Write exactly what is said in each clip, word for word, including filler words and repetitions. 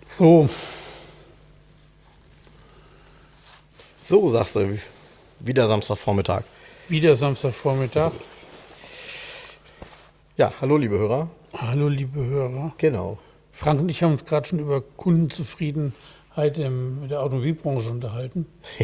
So, So, sagst du, wieder Samstagvormittag. wieder Samstagvormittag. Ja, hallo liebe Hörer. Hallo, liebe Hörer. Genau. Frank und ich haben uns gerade schon über Kundenzufriedenheit im, in der Automobilbranche unterhalten.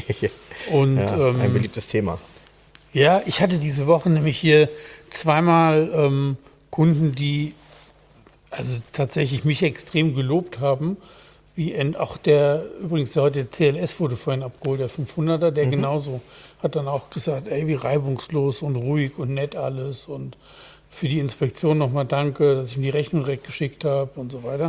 Und Ja, ähm, ein beliebtes Thema. ja, ich hatte diese Woche nämlich hier zweimal ähm, Kunden, die also tatsächlich mich extrem gelobt haben. Wie en- auch der, übrigens der heute C L S wurde vorhin abgeholt, der fünfhunderter, der genauso hat dann auch gesagt, ey, wie reibungslos und ruhig und nett alles und für die Inspektion nochmal danke, dass ich ihm die Rechnung direkt geschickt habe und so weiter.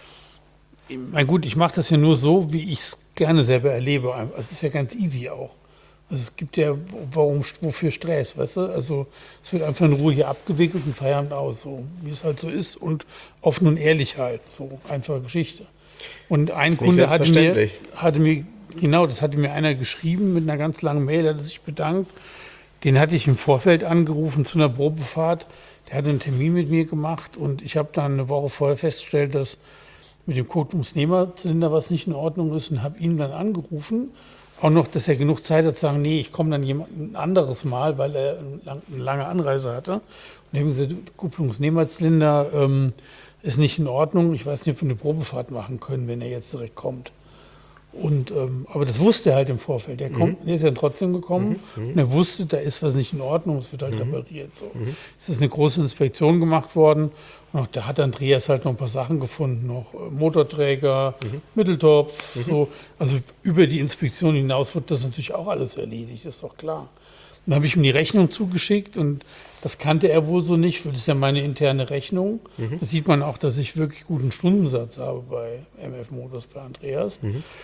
Ich mein gut, ich mache das ja nur so, wie ich es gerne selber erlebe. Also es ist ja ganz easy auch. Also es gibt ja, warum, wofür Stress, weißt du? Also es wird einfach in Ruhe hier abgewickelt und Feierabend aus, so wie es halt so ist und offen und ehrlich halt, so einfache Geschichte. Und ein nicht Kunde hatte mir, selbstverständlich. hatte mir, genau, das hatte mir einer geschrieben mit einer ganz langen Mail, hat er sich bedankt. Den hatte ich im Vorfeld angerufen zu einer Probefahrt. Der hatte einen Termin mit mir gemacht und ich habe dann eine Woche vorher festgestellt, dass mit dem Kupplungsnehmerzylinder was nicht in Ordnung ist und habe ihn dann angerufen. Auch noch, dass er genug Zeit hat zu sagen, nee, ich komme dann jemand, ein anderes Mal, weil er eine, lang, eine lange Anreise hatte. Und eben gesagt, Kupplungsnehmerzylinder ähm, ist nicht in Ordnung. Ich weiß nicht, ob wir eine Probefahrt machen können, wenn er jetzt direkt kommt. Und, ähm, aber das wusste er halt im Vorfeld. Der, kommt, der ist ja trotzdem gekommen und er wusste, da ist was nicht in Ordnung, es wird halt repariert. So. Es ist eine große Inspektion gemacht worden und auch da hat Andreas halt noch ein paar Sachen gefunden, noch äh, Motorträger, Mitteltopf, so. Also über die Inspektion hinaus wird das natürlich auch alles erledigt, ist doch klar. Dann habe ich ihm die Rechnung zugeschickt und das kannte er wohl so nicht, weil das ist ja meine interne Rechnung. Da sieht man auch, dass ich wirklich guten Stundensatz habe bei M F Motors, bei Andreas.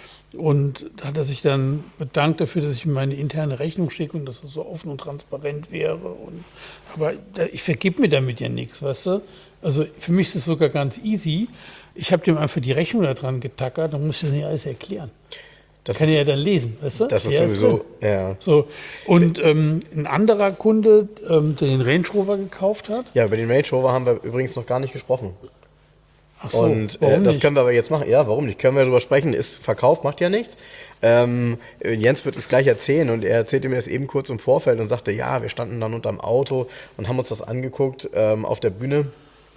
Und da hat er sich dann bedankt dafür, dass ich ihm meine interne Rechnung schicke und dass es so offen und transparent wäre. Und, aber da, ich vergib mir damit ja nichts, weißt du? Also für mich ist es sogar ganz easy. Ich habe dem einfach die Rechnung da dran getackert, dann muss ich das nicht alles erklären. Das Kann ist, er ja dann lesen, weißt du? das ist Ja, sowieso, drin. ja. So, und ähm, ein anderer Kunde, ähm, der den Range Rover gekauft hat. Ja, über den Range Rover haben wir übrigens noch gar nicht gesprochen. Ach so, Und äh, warum das nicht? können wir aber jetzt machen. Ja, warum nicht? Können wir darüber sprechen? Ist verkauft, macht ja nichts. Ähm, Jens wird es gleich erzählen und er erzählte mir das eben kurz im Vorfeld und sagte, ja, wir standen dann unterm Auto und haben uns das angeguckt ähm, auf der Bühne.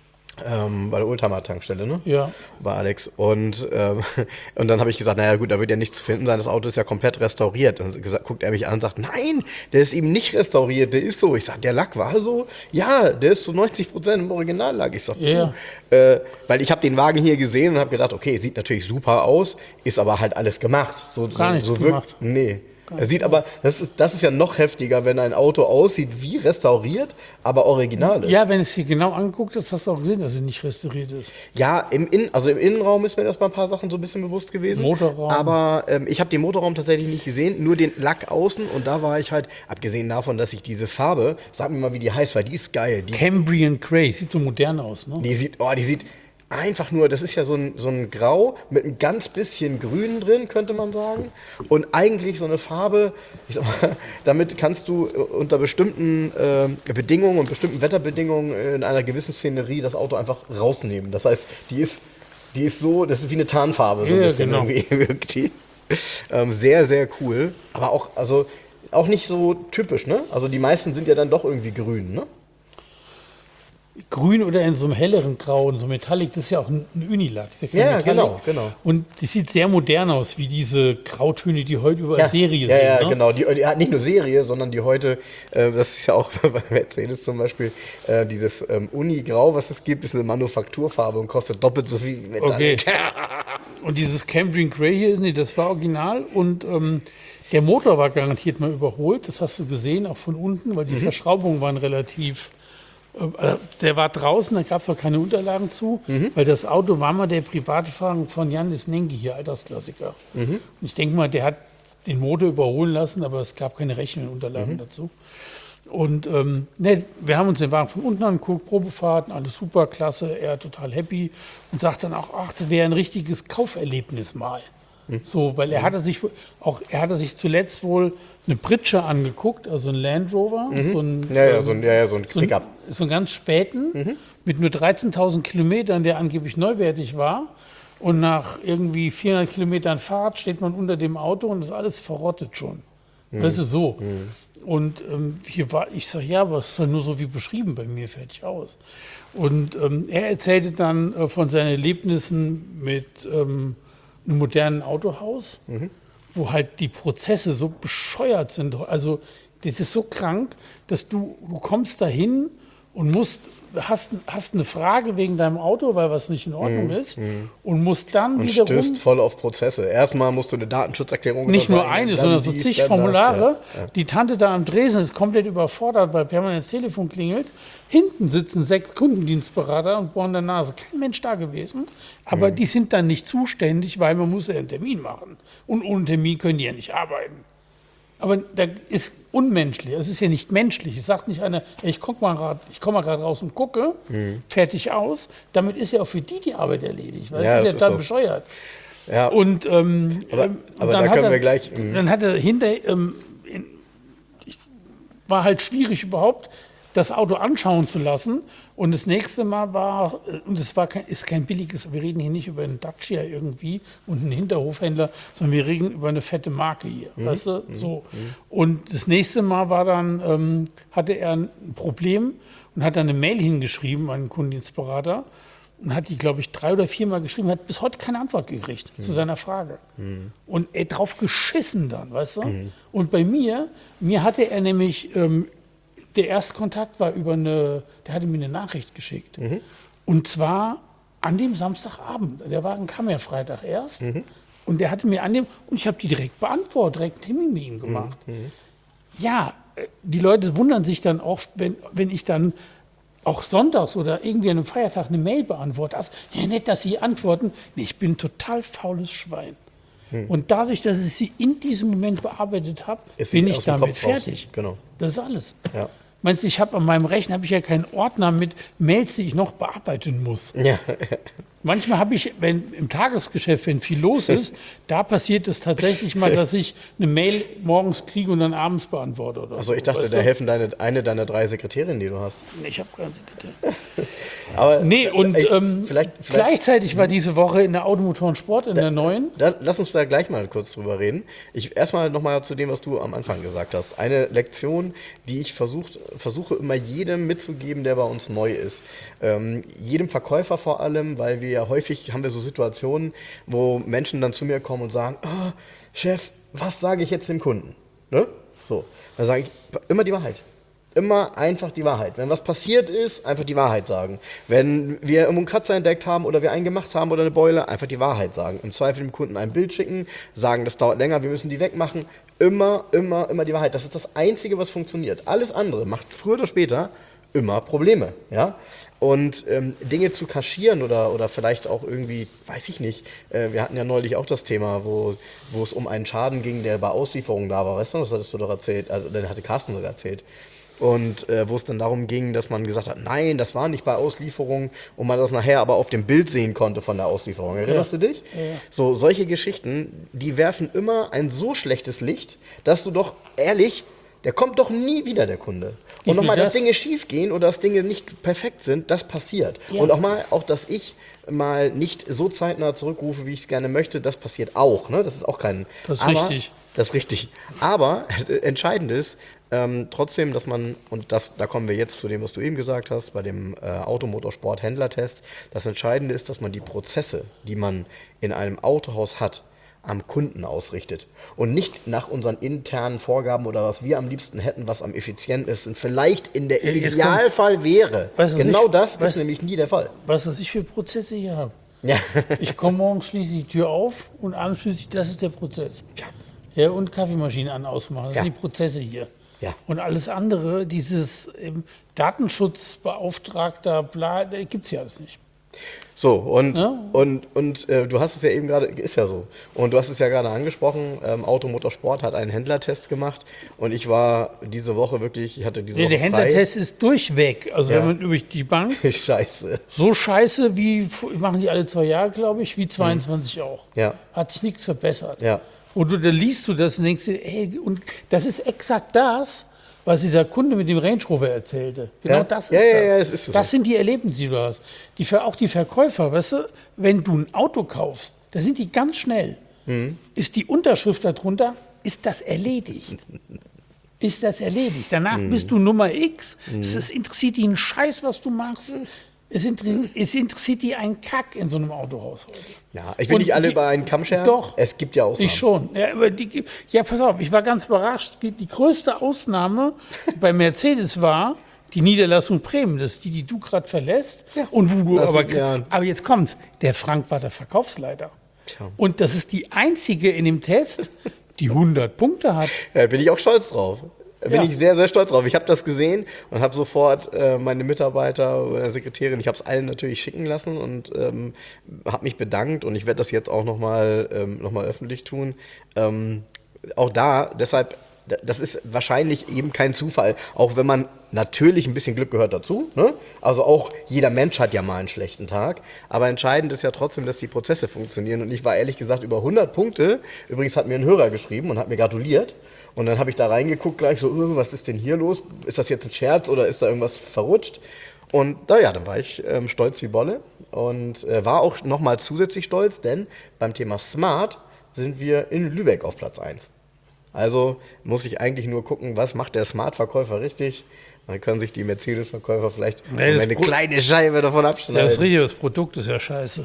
Ähm, bei der Oldtimer-Tankstelle, ne? Ja. Bei Alex. Und, ähm, und dann habe ich gesagt, naja gut, da wird ja nichts zu finden sein, das Auto ist ja komplett restauriert. Und gesagt, guckt er mich an und sagt, nein, der ist eben nicht restauriert, der ist so. Ich sage, der Lack war so? Ja, der ist zu neunzig Prozent im Originallack. Ich sage, Ja. äh, weil ich habe den Wagen hier gesehen und habe gedacht, okay, sieht natürlich super aus, ist aber halt alles gemacht. So, Gar so, nichts so gemacht. Nee. Er sieht aber, das ist, das ist ja noch heftiger, wenn ein Auto aussieht wie restauriert, aber original ist. Ja, wenn es dir genau angeguckt hast, hast du auch gesehen, dass es nicht restauriert ist. Ja, im, In, also im Innenraum ist mir erstmal ein paar Sachen so ein bisschen bewusst gewesen. Motorraum. Aber ähm, ich habe den Motorraum tatsächlich nicht gesehen, nur den Lack außen. Und da war ich halt, abgesehen davon, dass ich diese Farbe, sag mir mal, wie die heißt, weil die ist geil. Die, Cambrian Grey, sieht so modern aus, ne? die sieht, oh, die sieht einfach nur, das ist ja so ein, so ein Grau mit ein ganz bisschen Grün drin, könnte man sagen. Und eigentlich so eine Farbe, ich sag mal, damit kannst du unter bestimmten äh, Bedingungen und bestimmten Wetterbedingungen in einer gewissen Szenerie das Auto einfach rausnehmen. Das heißt, die ist, die ist so, das ist wie eine Tarnfarbe, so ein Ja, bisschen genau. irgendwie wirkt die. Ähm, sehr, sehr cool. Aber auch, also, auch nicht so typisch, ne? Also die meisten sind ja dann doch irgendwie grün, ne? Grün oder in so einem helleren Grau, in so Metallic, das ist ja auch ein ein Unilack. Ist ja kein Ja, Metallic. genau, genau. Und die sieht sehr modern aus, wie diese Grautöne, die heute überall Serie ja, sind. ja, ne? genau. Die, die hat nicht nur Serie, sondern die heute, äh, das ist ja auch bei Mercedes zum Beispiel, äh, dieses ähm, Uni-Grau, was es gibt, ist eine Manufakturfarbe und kostet doppelt so viel wie Metallic. Okay. Und dieses Cambrian Grey hier, nee, das war original und ähm, der Motor war garantiert mal überholt. Das hast du gesehen, auch von unten, weil die Mhm. Verschraubungen waren relativ. Äh, der war draußen, da gab es auch keine Unterlagen zu, Mhm. weil das Auto war mal der private Wagen von Jan Nengi hier, Altersklassiker. Mhm. Und ich denke mal, der hat den Motor überholen lassen, aber es gab keine Rechnungsunterlagen Mhm. dazu. Und ähm, ne, wir haben uns den Wagen von unten angeguckt, Probefahrten, alles super, klasse, er total happy und sagt dann auch, ach, das wäre ein richtiges Kauferlebnis mal. So, weil er hatte sich auch, er hatte sich zuletzt wohl eine Pritsche angeguckt, also ein Land Rover, so ein, Ja, ja, so ein, ja, ja, so ein so ein, Pickup. so einen ganz späten, mit nur dreizehntausend Kilometern, der angeblich neuwertig war. und nach irgendwie vierhundert Kilometern Fahrt steht man unter dem Auto und ist alles verrottet schon. Mhm. Das ist so. Mhm. Und ähm, hier war, ich sage, ja, aber es ist doch nur so wie beschrieben bei mir, fertig aus. Und ähm, er erzählte dann äh, von seinen Erlebnissen mit ähm, einem modernen Autohaus, mhm. wo halt die Prozesse so bescheuert sind. Also das ist so krank, dass du, du kommst dahin und musst, hast, hast eine Frage wegen deinem Auto, weil was nicht in Ordnung mm, ist, mm. und musst dann und wiederum... stößt voll auf Prozesse. Erstmal musst du eine Datenschutzerklärung Nicht nur eine, sondern so zig Formulare. Ja, ja. Die Tante da am Dresen ist komplett überfordert, weil permanent das Telefon klingelt. Hinten sitzen sechs Kundendienstberater und bohren der Nase. Kein Mensch da gewesen. Aber mm. die sind dann nicht zuständig, weil man muss ja einen Termin machen. Und ohne Termin können die ja nicht arbeiten. Aber das ist unmenschlich, es ist ja nicht menschlich. Es sagt nicht einer, ich guck mal grad, ich komme mal gerade raus und gucke, mhm. fertig aus. Damit ist ja auch für die die Arbeit erledigt. Weil ja, das ist ja ist total so. bescheuert. Ja. Und, ähm, aber, ähm, aber dann da können er, wir gleich... Mh. Dann hat er hinter... Ähm, in, ich, war halt schwierig überhaupt, das Auto anschauen zu lassen. Und das nächste Mal war, und es war kein, ist kein billiges, wir reden hier nicht über einen Dacia irgendwie und einen Hinterhofhändler, sondern wir reden über eine fette Marke hier, mhm. weißt du, so. Mhm. Und das nächste Mal war dann, ähm, hatte er ein Problem und hat dann eine Mail hingeschrieben an den Kundendienstberater und hat die, glaube ich, drei oder viermal geschrieben, hat bis heute keine Antwort gekriegt mhm. zu seiner Frage. Mhm. Und er drauf geschissen dann, weißt du. Mhm. Und bei mir, mir hatte er nämlich... Ähm, der Erstkontakt war über eine, der hatte mir eine Nachricht geschickt. Mhm. Und zwar an dem Samstagabend. Der Wagen kam ja Freitag erst. Mhm. Und der hatte mir an dem, und ich habe die direkt beantwortet, direkt einen Termin mit ihm gemacht. Mhm. Ja, die Leute wundern sich dann auch, wenn, wenn ich dann auch sonntags oder irgendwie an einem Feiertag eine Mail beantworte. Also, ja, nicht, dass sie antworten. Nee, ich bin ein total faules Schwein. Mhm. Und dadurch, dass ich sie in diesem Moment bearbeitet habe, bin ich damit fertig. Genau. Das ist alles. Ja. Meinst du, ich habe an meinem Rechner habe ich ja keinen Ordner mit Mails, die ich noch bearbeiten muss. Ja. Manchmal habe ich, wenn im Tagesgeschäft, wenn viel los ist, da passiert es tatsächlich mal, dass ich eine Mail morgens kriege und dann abends beantworte. Oder also ich dachte, weißt du? Da helfen deine, eine deiner drei Sekretärinnen, die du hast. Nee, ich habe keine Sekretärin. Aber nee, und ey, ähm, vielleicht, vielleicht, gleichzeitig war diese Woche in der Automotor und Sport in da, der neuen. Da, lass uns da gleich mal kurz drüber reden. Ich erstmal nochmal zu dem, was du am Anfang gesagt hast. Eine Lektion, die ich versucht, versuche immer jedem mitzugeben, der bei uns neu ist. Ähm, jedem Verkäufer vor allem, weil wir ja häufig haben wir so Situationen, wo Menschen dann zu mir kommen und sagen, oh, Chef, was sage ich jetzt dem Kunden? Ne? So, dann sage ich immer die Wahrheit. Immer einfach die Wahrheit. Wenn was passiert ist, einfach die Wahrheit sagen. Wenn wir irgendwo einen Kratzer entdeckt haben oder wir einen gemacht haben oder eine Beule, einfach die Wahrheit sagen. Im Zweifel dem Kunden ein Bild schicken, sagen, das dauert länger, wir müssen die wegmachen. Immer, immer, immer die Wahrheit. Das ist das Einzige, was funktioniert. Alles andere macht früher oder später immer Probleme. Ja? Und ähm, Dinge zu kaschieren oder, oder vielleicht auch irgendwie, weiß ich nicht, äh, wir hatten ja neulich auch das Thema, wo, wo es um einen Schaden ging, der bei Auslieferung da war. Weißt du, das hattest du doch erzählt, also, den hatte Carsten sogar erzählt. Und äh, wo es dann darum ging, dass man gesagt hat, nein, das war nicht bei Auslieferung und man das nachher aber auf dem Bild sehen konnte von der Auslieferung. Erinnerst ja. du dich? Ja. So, solche Geschichten, die werfen immer ein so schlechtes Licht, dass du doch, ehrlich, der kommt doch nie wieder, der Kunde. Und nochmal, dass Dinge schief gehen oder dass Dinge nicht perfekt sind, das passiert. Ja. Und auch mal, auch dass ich mal nicht so zeitnah zurückrufe, wie ich es gerne möchte, das passiert auch. Ne? Das ist auch kein... Das ist aber, richtig. Das ist richtig. Aber entscheidend ist, ähm, trotzdem, dass man, und das, da kommen wir jetzt zu dem, was du eben gesagt hast, bei dem äh, Automotorsport-Händlertest, das Entscheidende ist, dass man die Prozesse, die man in einem Autohaus hat, am Kunden ausrichtet und nicht nach unseren internen Vorgaben oder was wir am liebsten hätten, was am effizientesten vielleicht in der Idealfall wäre. Weißt, genau ich, das weißt, ist nämlich nie der Fall. Weißt du, was ich für Prozesse hier habe? Ja. Ich komme morgens, schließe die Tür auf und abends schließe ich, das ist der Prozess. Ja. Ja, und Kaffeemaschine an, ausmachen, das ja. sind die Prozesse hier. Ja. Und alles andere, dieses ähm, Datenschutzbeauftragter, bla, gibt es ja alles nicht. So, und, ja. und, und äh, du hast es ja eben gerade, ist ja so, und du hast es ja gerade angesprochen, ähm, Automotorsport hat einen Händlertest gemacht und ich war diese Woche wirklich, ich hatte diese nee, Woche der Händlertest frei. Ist durchweg, also ja. wenn man über die Bank, scheiße. So scheiße wie, machen die alle zwei Jahre, glaube ich, wie zweiundzwanzig mhm. auch. Ja. Hat sich nichts verbessert. Ja. Und du, da liest du das und denkst dir, hey, und das ist exakt das, was dieser Kunde mit dem Range Rover erzählte. Genau Ja? das ist Ja, das. ja, ja, das ist so. Das sind die Erlebnisse, die du hast. Die, Ver- auch die Verkäufer, weißt du, wenn du ein Auto kaufst, da sind die ganz schnell. Mhm. Ist die Unterschrift darunter, ist das erledigt. Ist das erledigt. Danach Mhm. bist du Nummer X. Es ist, interessiert die einen Scheiß, was du machst. Es, inter es interessiert die einen Kack in so einem Autohaus heute. Ja, ich will Und nicht alle die- über einen Kamm scheren. Doch. Es gibt ja Ausnahmen. Ich schon. Ja, aber die, ja, pass auf, ich war ganz überrascht. Die, die größte Ausnahme bei Mercedes war die Niederlassung Bremen. Das ist die, die du gerade verlässt. Ja. Und wo du Das aber, sind ja- aber jetzt kommt's. Der Frank war der Verkaufsleiter. Tja. Und das ist die einzige in dem Test, die hundert Punkte hat. Ja, bin ich auch stolz drauf. Bin Ja. ich sehr, sehr stolz drauf. Ich habe das gesehen und habe sofort äh, meine Mitarbeiter oder Sekretärin, ich habe es allen natürlich schicken lassen und ähm, habe mich bedankt und ich werde das jetzt auch nochmal ähm, noch mal öffentlich tun. Ähm, auch da, deshalb, d- das ist wahrscheinlich eben kein Zufall, auch wenn man natürlich ein bisschen Glück gehört dazu. Ne? Also auch jeder Mensch hat ja mal einen schlechten Tag, aber entscheidend ist ja trotzdem, dass die Prozesse funktionieren und ich war ehrlich gesagt über hundert Punkte. Übrigens hat mir ein Hörer geschrieben und hat mir gratuliert. Und dann habe ich da reingeguckt gleich so, "Oh, was ist denn hier los? Ist das jetzt ein Scherz oder ist da irgendwas verrutscht?" Und naja, dann war ich ähm, stolz wie Bolle und äh, war auch nochmal zusätzlich stolz, denn beim Thema Smart sind wir in Lübeck auf Platz eins. Also muss ich eigentlich nur gucken, was macht der Smart-Verkäufer richtig. Dann können sich die Mercedes-Verkäufer vielleicht Nee, das eine Pro- kleine Scheibe davon Ja, abschneiden. das richtige das Produkt ist ja scheiße.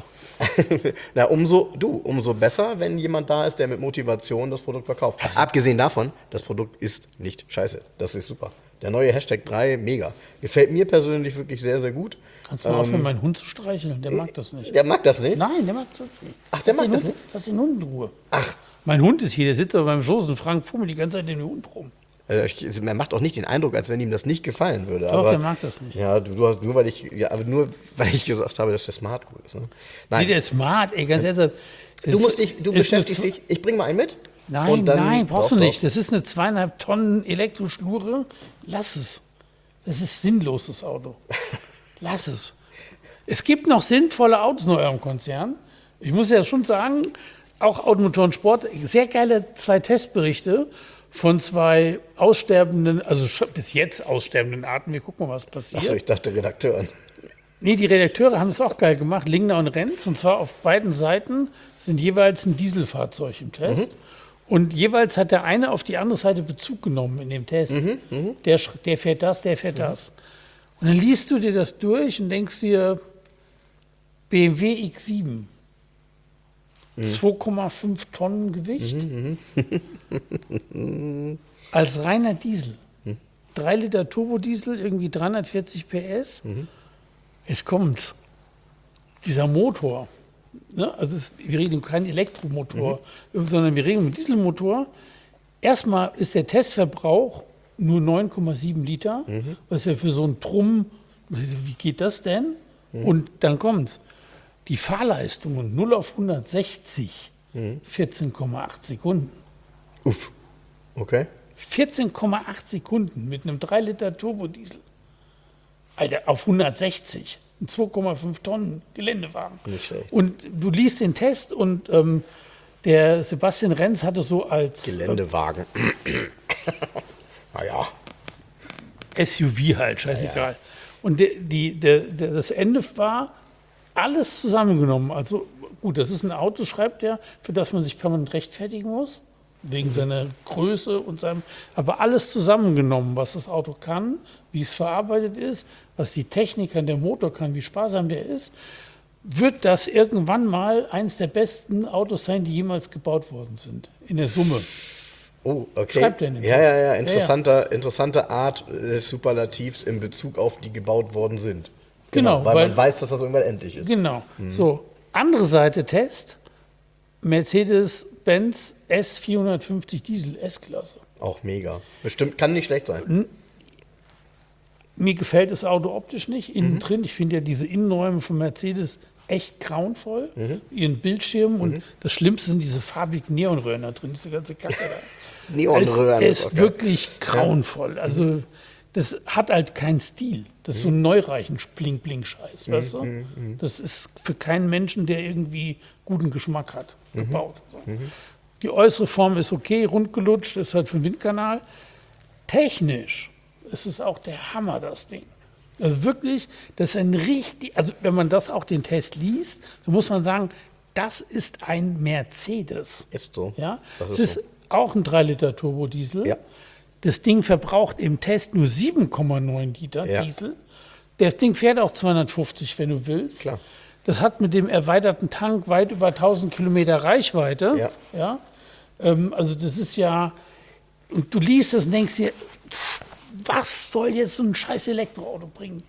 Na, umso, du, umso besser, wenn jemand da ist, der mit Motivation das Produkt verkauft. Abgesehen davon, das Produkt ist nicht scheiße. Das ist super. Der neue Hashtag drei, mega. Gefällt mir persönlich wirklich sehr, sehr gut. Kannst du mal aufhören, meinen Hund zu streicheln? Der mag das nicht. Der mag das nicht? Nein, der mag das nicht. Ach, der Lass mag den das Hund, Lass den Hund in Ruhe. Ach, Mein Hund ist hier, der sitzt auf meinem Schoß und Frank fummelt die ganze Zeit in den Hund rum. äh, ich, er macht auch nicht den Eindruck, als wenn ihm das nicht gefallen würde. Doch, aber, der mag das nicht. Ja, du, du hast, nur weil ich, ja, aber nur weil ich gesagt habe, dass der Smart gut ist. Ne? Nee, Nein, der ist smart, ey, ganz ehrlich. du musst dich, du ist beschäftigst eine dich. Ich bring mal einen mit. Nein, und dann- nein, brauchst doch, du doch. nicht. Das ist eine zweieinhalb Tonnen Elektroschlure. Lass es. Das ist sinnlos, das Auto. Lass es. Es gibt noch sinnvolle Autos in eurem Konzern. Ich muss ja schon sagen, auch Automotoren Sport, sehr geile zwei Testberichte von zwei aussterbenden, also schon bis jetzt aussterbenden Arten. Wir gucken mal, was passiert. Achso, ich dachte Redakteuren. Nee, die Redakteure haben es auch geil gemacht, Lingner und Renz. Und zwar auf beiden Seiten sind jeweils ein Dieselfahrzeug im Test. Und jeweils hat der eine auf die andere Seite Bezug genommen in dem Test. Der, sch- der fährt das, der fährt das. Und dann liest du dir das durch und denkst dir, B M W X sieben, zwei Komma fünf Tonnen Gewicht, als reiner Diesel. drei Liter Turbodiesel, irgendwie dreihundertvierzig P S. Es kommt, dieser Motor, ne? Also es, wir reden über keinen Elektromotor, sondern wir reden über einen Dieselmotor. Erstmal ist der Testverbrauch nur neun Komma sieben Liter, was ja für so einen Trumm, wie geht das denn? Und dann kommt's. Die Fahrleistungen null auf hundertsechzig, vierzehn Komma acht Sekunden. Uff. Okay. vierzehn Komma acht Sekunden mit einem drei Liter Turbodiesel. Alter, auf hundertsechzig. Ein zwei Komma fünf Tonnen Geländewagen. Nicht schlecht. Und du liest den Test und ähm, der Sebastian Renz hatte so als Geländewagen. naja. äh, S U V halt, scheißegal. Und der, die, der, der, das Ende war alles zusammengenommen. Also gut, das ist ein Auto, schreibt er, für das man sich permanent rechtfertigen muss. Wegen seiner Größe und seinem, aber alles zusammengenommen, was das Auto kann, wie es verarbeitet ist, was die Technik an der Motor kann, wie sparsam der ist, wird das irgendwann mal eines der besten Autos sein, die jemals gebaut worden sind. In der Summe. Oh, okay. Schreibt er in dem ja, Test. ja, ja, Ja, interessanter, interessante Art des Superlativs in Bezug auf die gebaut worden sind. Genau, weil, weil- man weiß, dass das irgendwann endlich ist. Genau. So, andere Seite Test, Mercedes-Benz S vierhundertfünfzig Diesel S-Klasse. Auch mega. Bestimmt, kann nicht schlecht sein. Mir gefällt das Auto optisch nicht, innen drin. Ich finde ja diese Innenräume von Mercedes echt grauenvoll. Ihren Bildschirm und das Schlimmste sind diese farbigen Neonröhren da drin, diese ganze Kacke da. Neonröhren. Es ist ist okay. wirklich grauenvoll. Also das hat halt keinen Stil. Das ist so ein neureichen Bling-Bling-Scheiß, weißt du? Das ist für keinen Menschen, der irgendwie guten Geschmack hat, gebaut. So. Die äußere Form ist okay, rundgelutscht, ist halt für den Windkanal. Technisch es ist auch der Hammer, das Ding. Also wirklich, das ist ein richtig, also wenn man das auch den Test liest, dann muss man sagen, das ist ein Mercedes. Ist so. Ja? Das Es ist ist auch ein drei Liter Turbodiesel. Ja. Das Ding verbraucht im Test nur sieben Komma neun Liter Ja. Diesel. Das Ding fährt auch zweihundertfünfzig, wenn du willst. Klar. Das hat mit dem erweiterten Tank weit über tausend Kilometer Reichweite. Ja. Ja? Ähm, also das ist ja, und du liest das und denkst dir, pff, was soll jetzt so ein scheiß Elektroauto bringen?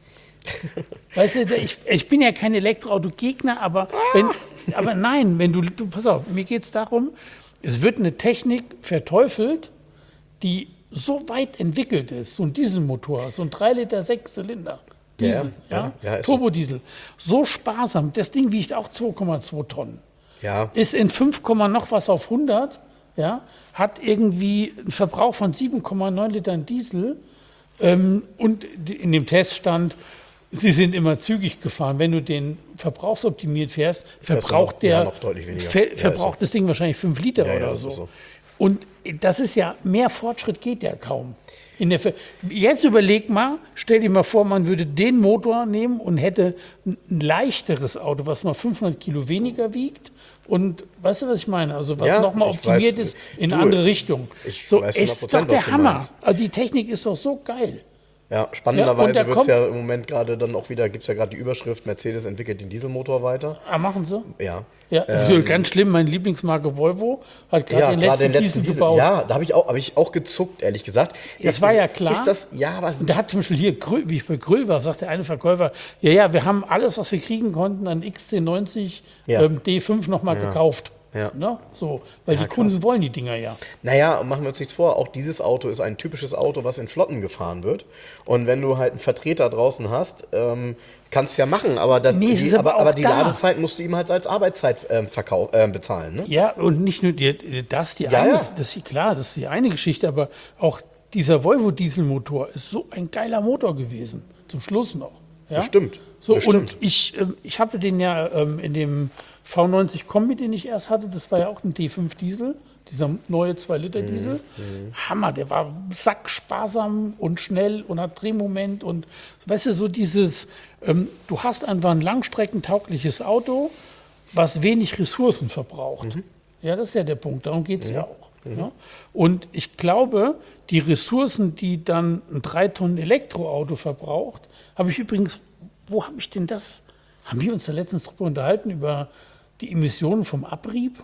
Weißt du, ich, ich bin ja kein Elektroauto-Gegner, aber, wenn, aber nein, wenn du, du, pass auf, mir geht es darum, es wird eine Technik verteufelt, die so weit entwickelt ist, so ein Dieselmotor, so ein drei Liter Sechszylinder Diesel, Ja, ja, ja, ja, ist so. Turbodiesel, so sparsam, das Ding wiegt auch zwei Komma zwei Tonnen, Ja. ist in fünf, noch was auf hundert, ja, hat irgendwie einen Verbrauch von sieben Komma neun Litern Diesel ähm, und die- in dem Test stand, sie sind immer zügig gefahren. Wenn du den verbrauchsoptimiert fährst, Fährst du verbraucht noch- der, ja, noch deutlich weniger. ver Ja, ist verbraucht so. das Ding wahrscheinlich fünf Liter Ja, ja, oder das so. ist so. Und das ist ja, mehr Fortschritt geht ja kaum. In der Ver Jetzt überleg mal, stell dir mal vor, man würde den Motor nehmen und hätte ein ein leichteres Auto, was mal fünfhundert Kilo weniger wiegt. Und weißt du, was ich meine? Also was Ja, nochmal ich optimiert weiß. ist in Du, eine andere Richtung. ich So, weiß ist doch hundert Prozent, was der du Hammer. meinst. Also die Technik ist doch so geil. Ja, Ja, und spannenderweise da wird es kommt- ja im Moment gerade dann auch wieder, gibt es ja gerade die Überschrift, Mercedes entwickelt den Dieselmotor weiter. Ah, machen sie? Ja. Ja, ganz schlimm, meine Lieblingsmarke Volvo hat gerade Ja, den, gerade letzten den letzten Diesel Diesel. gebaut. Ja, da habe ich, auch- hab ich auch gezuckt, ehrlich gesagt. Das Ich- war ja klar. Ist das, ja, was. Und da hat zum Beispiel hier, Grö- wie ich bei Gröll war, sagt der eine Verkäufer, ja, ja, wir haben alles, was wir kriegen konnten, an X C neunzig Ja. ähm, D fünf nochmal gekauft. Ja. Ne? So, weil die krass. Kunden wollen die Dinger ja. Naja, machen wir uns nichts vor, auch dieses Auto ist ein typisches Auto, was in Flotten gefahren wird. Und wenn du halt einen Vertreter draußen hast, ähm, kannst du ja machen, aber, das, Nee, es die, ist aber aber, aber auch die da. Ladezeit musst du ihm halt als Arbeitszeit ähm, verkau- ähm, bezahlen. Ne? Ja, und nicht nur die, das, die Ja, eine, ja. das ist klar, das ist die eine Geschichte, aber auch dieser Volvo Dieselmotor ist so ein geiler Motor gewesen. Zum Schluss noch. Ja? Bestimmt, So, bestimmt. und ich, ähm, ich hatte den ja ähm, in dem V neunzig Kombi, den ich erst hatte, das war ja auch ein D fünf Diesel, dieser neue zwei Liter Diesel. Hammer, der war sacksparsam und schnell und hat Drehmoment und weißt du, so dieses, ähm, du hast einfach ein langstreckentaugliches Auto, was wenig Ressourcen verbraucht. Ja, das ist ja der Punkt, darum geht es ja auch. Ja? Und ich glaube, die Ressourcen, die dann ein drei Tonnen Elektroauto verbraucht, habe ich übrigens, wo habe ich denn das? Haben wir uns da letztens drüber unterhalten, über die Emissionen vom Abrieb?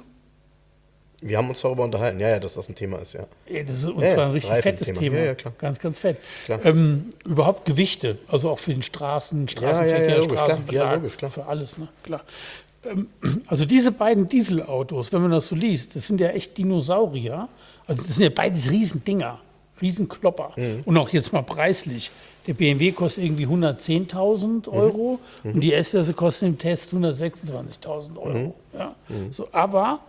Wir haben uns darüber unterhalten, ja, ja, dass das ein Thema ist, ja. Ja, das ist uns Ja, zwar ja, ein richtig Reifenthema. fettes Thema. Ja, ja, klar. Ganz, ganz fett. Klar. Ähm, überhaupt Gewichte, also auch für den Straßen, Straßenverkehr, ja, logisch, klar. Straßenbelag, Ja, logisch, klar. für alles, ne? Klar. Ähm, also diese beiden Dieselautos, wenn man das so liest, das sind ja echt Dinosaurier. Also das sind ja beides Riesendinger, Riesenklopper. Mhm. Und auch jetzt mal preislich. Der B M W kostet irgendwie hundertzehntausend Euro Mhm. und die S-Klasse kostet im Test hundertsechsundzwanzigtausend Euro. Mhm. Ja? So, aber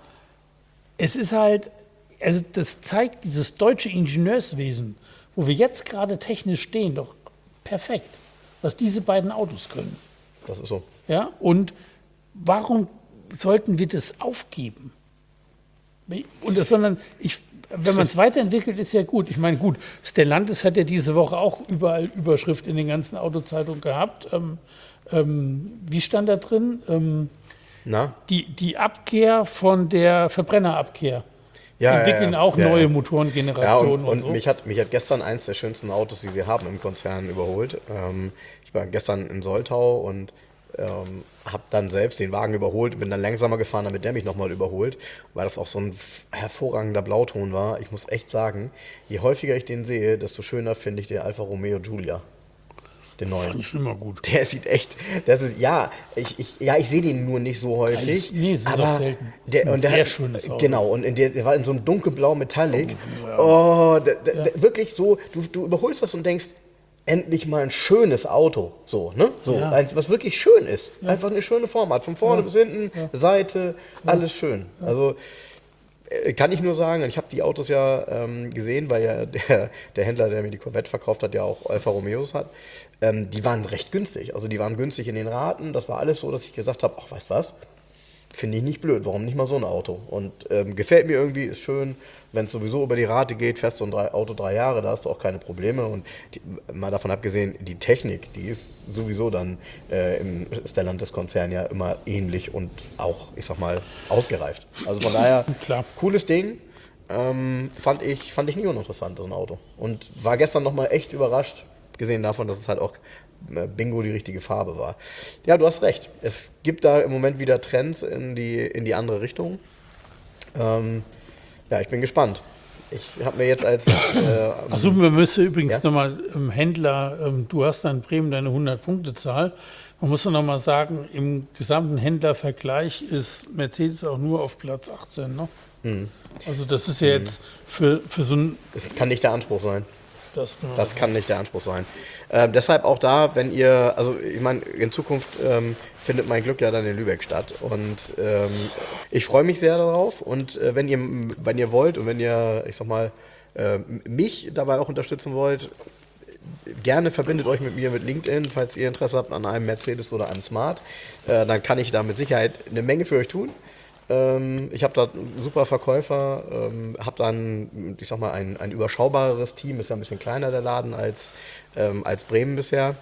es ist halt, also das zeigt dieses deutsche Ingenieurswesen, wo wir jetzt gerade technisch stehen, doch perfekt, was diese beiden Autos können. Das ist so. Ja? Und warum sollten wir das aufgeben? Und das, sondern ich, wenn man es weiterentwickelt, ist ja gut. Ich meine, gut, Stellantis hat ja diese Woche auch überall Überschrift in den ganzen Autozeitungen gehabt. Ähm, ähm, wie stand da drin? Ähm, Na? die, die Abkehr von der Verbrennerabkehr. Ja, entwickeln ja, ja. auch Ja, neue ja. Motorengenerationen Ja, und, und, und so. mich, hat, mich hat gestern eins der schönsten Autos, die sie haben im Konzern, überholt. Ähm, ich war gestern in Soltau und ähm, habe dann selbst den Wagen überholt, bin dann langsamer gefahren, damit der mich nochmal überholt, weil das auch so ein f- hervorragender Blauton war. Ich muss echt sagen, je häufiger ich den sehe, desto schöner finde ich den Alfa Romeo Giulia. Den neuen. Fand ich schon immer gut. Der sieht echt, das ist, ja, ich, ich, ja, ich sehe den nur nicht so häufig. Geil, nee, sieht aber doch selten. Das Der, ist ein und der sehr hat, schönes Auto. Genau, und in der, der war in so einem dunkelblau Metallic. Oh, der, der, der, wirklich so, du, du überholst das und denkst, endlich mal ein schönes Auto. So, ne? So, Ja. eins, was wirklich schön ist. Einfach eine schöne Form hat. Von vorne bis hinten, Seite, alles schön. Also, äh, kann ich nur sagen, ich habe die Autos ja ähm, gesehen, weil ja der, der Händler, der mir die Corvette verkauft hat, ja auch Alfa Romeos hat. Ähm, die waren recht günstig. Also die waren günstig in den Raten. Das war alles so, dass ich gesagt habe, ach, weißt du was, finde ich nicht blöd. Warum nicht mal so ein Auto? Und ähm, gefällt mir irgendwie, ist schön. Wenn es sowieso über die Rate geht, fährst so ein drei, Auto drei Jahre, da hast du auch keine Probleme. Und die, mal davon abgesehen, die Technik, die ist sowieso dann äh, im Stellantis-Konzern ja immer ähnlich und auch, ich sag mal, ausgereift. Also von daher, Klar. cooles Ding. Ähm, fand ich, fand ich nie uninteressant, so ein Auto. Und war gestern nochmal echt überrascht, gesehen davon, dass es halt auch äh, Bingo die richtige Farbe war. Ja, du hast recht. Es gibt da im Moment wieder Trends in die, in die andere Richtung. Ähm, ja, ich bin gespannt. Ich habe mir jetzt als... Äh, Achso, wir müssen übrigens Ja? nochmal, ähm, Händler, ähm, du hast da in Bremen deine hundert-Punkte-Zahl. Man muss doch nochmal sagen, im gesamten Händlervergleich ist Mercedes auch nur auf Platz achtzehn. Ne? Hm. Also das ist ja jetzt für, für so ein... Das kann nicht der Anspruch sein. Das, genau. Das kann nicht der Anspruch sein. Ähm, deshalb auch da, wenn ihr, also ich meine, in Zukunft ähm, findet mein Glück ja dann in Lübeck statt. Und ähm, ich freue mich sehr darauf. Und äh, wenn ihr, wenn ihr wollt und wenn ihr, ich sag mal, äh, mich dabei auch unterstützen wollt, gerne verbindet euch mit mir mit LinkedIn, falls ihr Interesse habt an einem Mercedes oder einem Smart. Äh, dann kann ich da mit Sicherheit eine Menge für euch tun. Ich habe da einen super Verkäufer, ähm, habe dann, ich sag mal, ein, ein überschaubares Team, ist ja ein bisschen kleiner der Laden als, ähm, als Bremen bisher.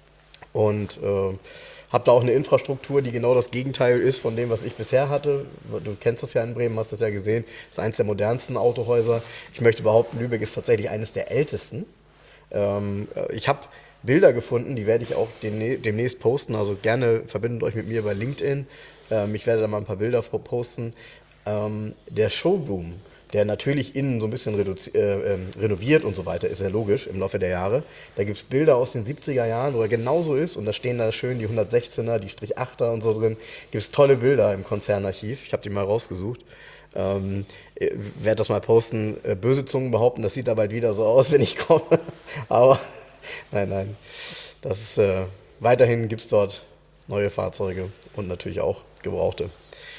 Und äh, habe da auch eine Infrastruktur, die genau das Gegenteil ist von dem, was ich bisher hatte. Du kennst das ja in Bremen, hast das ja gesehen. Das ist eines der modernsten Autohäuser. Ich möchte behaupten, Lübeck ist tatsächlich eines der ältesten. Ähm, ich habe Bilder gefunden, die werde ich auch demnächst posten. Also gerne verbindet euch mit mir bei LinkedIn. Ähm, ich werde da mal ein paar Bilder posten. Ähm, der Showroom, der natürlich innen so ein bisschen reduzi- äh, äh, renoviert und so weiter, ist ja logisch im Laufe der Jahre. Da gibt es Bilder aus den siebziger Jahren, wo er genauso ist. Und da stehen da schön die hundertsechzehner, die Strich achter und so drin. Gibt es tolle Bilder im Konzernarchiv. Ich habe die mal rausgesucht. Ähm, werde das mal posten. Äh, böse Zungen behaupten, das sieht da bald wieder so aus, wenn ich komme. Aber nein, nein. Das ist, äh, weiterhin gibt es dort neue Fahrzeuge und natürlich auch gebrauchte.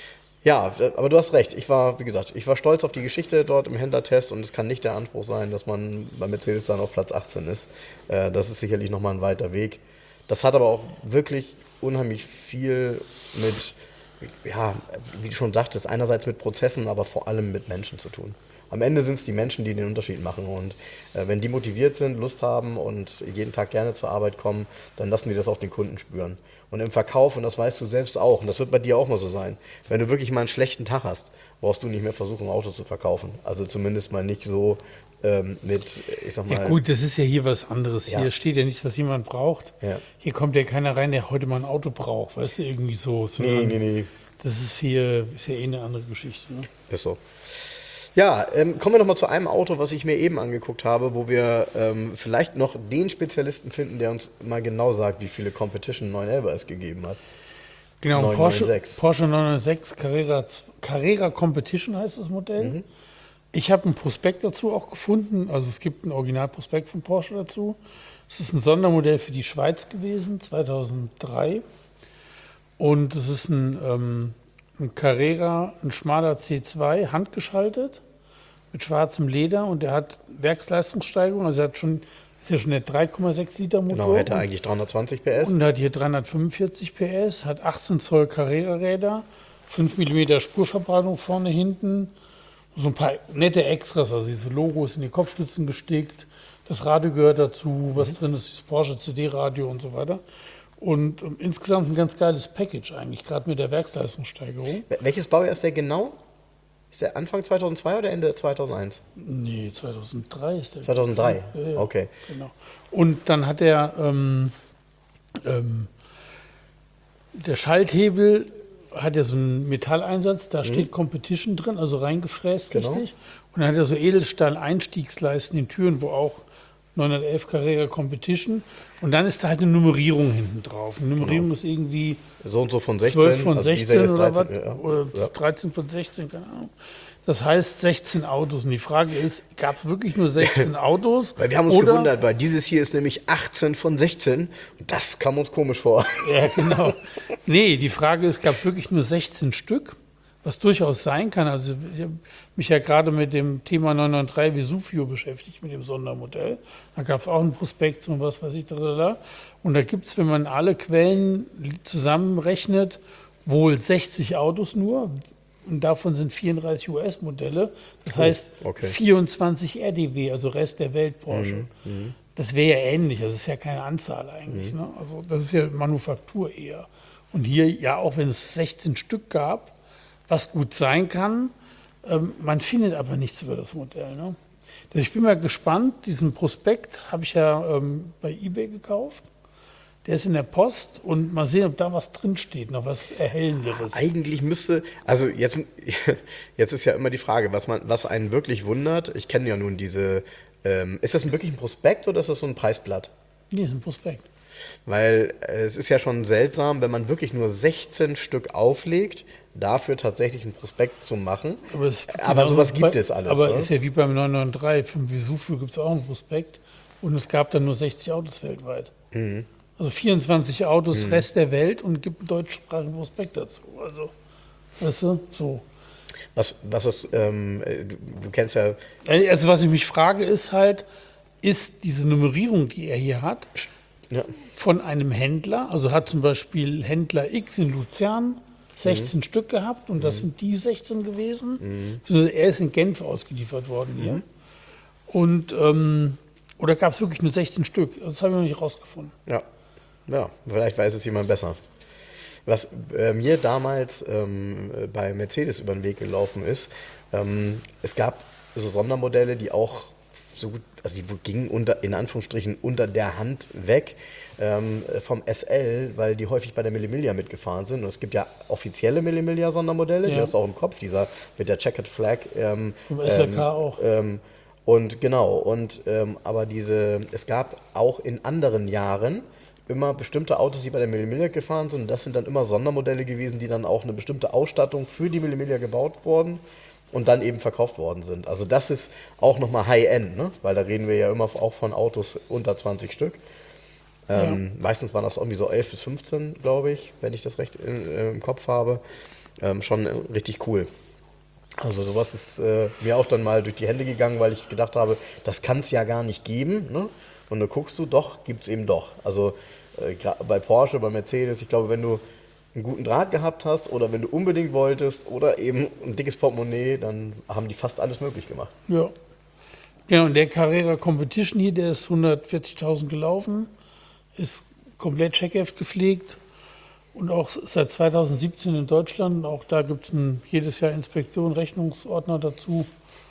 Ja, aber du hast recht. Ich war, wie gesagt, ich war stolz auf die Geschichte dort im Händlertest und es kann nicht der Anspruch sein, dass man bei Mercedes dann auf Platz achtzehn ist. Äh, das ist sicherlich nochmal ein weiter Weg. Das hat aber auch wirklich unheimlich viel mit, ja, wie du schon sagtest, einerseits mit Prozessen, aber vor allem mit Menschen zu tun. Am Ende sind es die Menschen, die den Unterschied machen. Und äh, wenn die motiviert sind, Lust haben und jeden Tag gerne zur Arbeit kommen, dann lassen die das auch den Kunden spüren. Und im Verkauf, und das weißt du selbst auch, und das wird bei dir auch mal so sein, wenn du wirklich mal einen schlechten Tag hast, brauchst du nicht mehr versuchen, ein Auto zu verkaufen. Also zumindest mal nicht so ähm, mit, ich sag mal... Ja gut, das ist ja hier was anderes. Ja. Hier steht ja nicht, was jemand braucht. Ja. Hier kommt ja keiner rein, der heute mal ein Auto braucht. Weißt du, irgendwie so. Nee, sondern nee, nee, Das ist hier ist ja eh eine andere Geschichte. Ne? ist so. Ja, ähm, kommen wir nochmal zu einem Auto, was ich mir eben angeguckt habe, wo wir ähm, vielleicht noch den Spezialisten finden, der uns mal genau sagt, wie viele Competition neun elfer es gegeben hat. Genau, neun Porsche, neun sechs. Porsche neun neun sechs Carrera, Carrera Competition heißt das Modell. Mhm. Ich habe einen Prospekt dazu auch gefunden. Also es gibt ein Originalprospekt von Porsche dazu. Es ist ein Sondermodell für die Schweiz gewesen, zweitausenddrei. Und es ist ein, ähm, ein Carrera, ein schmaler C zwei, handgeschaltet, mit schwarzem Leder. Und der hat Werksleistungssteigerung. Also er hat schon, ist ja schon der drei Komma sechs Liter Motor. Genau, hätte eigentlich dreihundertzwanzig P S. Und hat hier dreihundertfünfundvierzig P S, hat achtzehn Zoll Carrera-Räder, fünf Millimeter Spurverbreitung vorne, hinten, so ein paar nette Extras, also diese Logos in die Kopfstützen gestickt, das Radio gehört dazu, was mhm. drin ist, das Porsche C D-Radio und so weiter. Und um, insgesamt ein ganz geiles Package eigentlich, gerade mit der Werksleistungssteigerung. Welches Baujahr ist der genau? Ist der Anfang zweitausendzwei oder Ende zweitausendeins? Nee, zweitausenddrei ist der. zweitausenddrei, Ja, ja, okay. Genau. Und dann hat er ähm, ähm, der Schalthebel hat ja so einen Metalleinsatz, da mhm. steht Competition drin, also reingefräst, genau. Richtig. Und dann hat er so Edelstahl-Einstiegsleisten in Türen, wo auch neunhundertelf Carrera Competition. Und dann ist da halt eine Nummerierung hinten drauf. Die Nummerierung genau. ist irgendwie so und so von sechzehn, zwölf von also sechzehn oder dreizehn, was? Ja. Oder ja. dreizehn von sechzehn, keine Ahnung. Das heißt sechzehn Autos. Und die Frage ist, gab es wirklich nur sechzehn Autos? Weil wir haben uns oder? gewundert, weil dieses hier ist nämlich achtzehn von sechzehn. Und das kam uns komisch vor. Ja, genau. Nee, die Frage ist, gab es wirklich nur sechzehn Stück? Was durchaus sein kann. Also ich habe mich ja gerade mit dem Thema neun neun drei Vesuvio beschäftigt, mit dem Sondermodell. Da gab es auch ein Prospekt und was weiß ich. Da, da, da. Und da gibt es, wenn man alle Quellen zusammenrechnet, wohl sechzig Autos nur und davon sind vierunddreißig U S-Modelle. Das Cool. heißt Okay. vierundzwanzig R D W, also Rest der Welt Porsche. Mhm. Das wäre ja ähnlich, das ist ja keine Anzahl eigentlich. Mhm. Ne? Also das ist ja Manufaktur eher. Und hier, ja, auch wenn es sechzehn Stück gab, was gut sein kann, ähm, man findet aber nichts über das Modell. Ne? Also ich bin mal gespannt, diesen Prospekt habe ich ja ähm, bei eBay gekauft. Der ist in der Post und mal sehen, ob da was drinsteht, noch was Erhellenderes. Eigentlich müsste, also jetzt, jetzt ist ja immer die Frage, was, man, was einen wirklich wundert. Ich kenne ja nun diese, ähm, ist das ein wirklich ein Prospekt oder ist das so ein Preisblatt? Nee, ist ein Prospekt. Weil äh, es ist ja schon seltsam, wenn man wirklich nur sechzehn Stück auflegt, dafür tatsächlich ein Prospekt zu machen. Aber, es, Aber genauso sowas bei- gibt es alles. Aber ne? ist ja wie beim neun neun drei, für Vesuvio gibt es auch einen Prospekt und es gab dann nur sechzig Autos weltweit. Mhm. Also vierundzwanzig Autos, Rest der Welt und gibt einen deutschsprachigen Prospekt dazu. Also, weißt du, so. Was, was ist, ähm, äh, du, du kennst ja, Also was ich mich frage ist halt, ist diese Nummerierung, die er hier hat, ja, von einem Händler, also hat zum Beispiel Händler X in Luzern sechzehn Stück gehabt und das sind die sechzehn gewesen. Also er ist in Genf ausgeliefert worden hier. Und, ähm, oder gab es wirklich nur sechzehn Stück? Das habe ich noch nicht rausgefunden. ja, ja, vielleicht weiß es jemand besser. Was äh, mir damals ähm, bei Mercedes über den Weg gelaufen ist, ähm, es gab so Sondermodelle, die auch so gut, also die gingen unter, in Anführungsstrichen unter der Hand weg ähm, vom S L, weil die häufig bei der Millimilia mitgefahren sind. Und es gibt ja offizielle Millimilia-Sondermodelle, die Ja. hast du auch im Kopf, dieser mit der Checkered Flag. Ähm, Vom S L K ähm, auch. Ähm, und genau, und ähm, aber diese, es gab auch in anderen Jahren immer bestimmte Autos, die bei der Millimilia gefahren sind. Und das sind dann immer Sondermodelle gewesen, die dann auch eine bestimmte Ausstattung für die Millimilia gebaut wurden und dann eben verkauft worden sind. Also das ist auch nochmal High-End, ne? Weil da reden wir ja immer auch von Autos unter zwanzig Stück. Ähm, Meistens waren das irgendwie so elf bis fünfzehn, glaube ich, wenn ich das recht in, äh, im Kopf habe. Ähm, schon äh, richtig cool. Also sowas ist äh, mir auch dann mal durch die Hände gegangen, weil ich gedacht habe, das kann es ja gar nicht geben. Ne? Und dann guckst du, doch, gibt es eben doch. Also äh, gra- bei Porsche, bei Mercedes, ich glaube, wenn du einen guten Draht gehabt hast oder wenn du unbedingt wolltest oder eben ein dickes Portemonnaie, dann haben die fast alles möglich gemacht. Ja. Ja, und der Carrera Competition hier, der ist hundertvierzigtausend gelaufen, ist komplett Checkheft gepflegt und auch seit zweitausendsiebzehn in Deutschland. Auch da gibt es jedes Jahr Inspektion, Rechnungsordner dazu.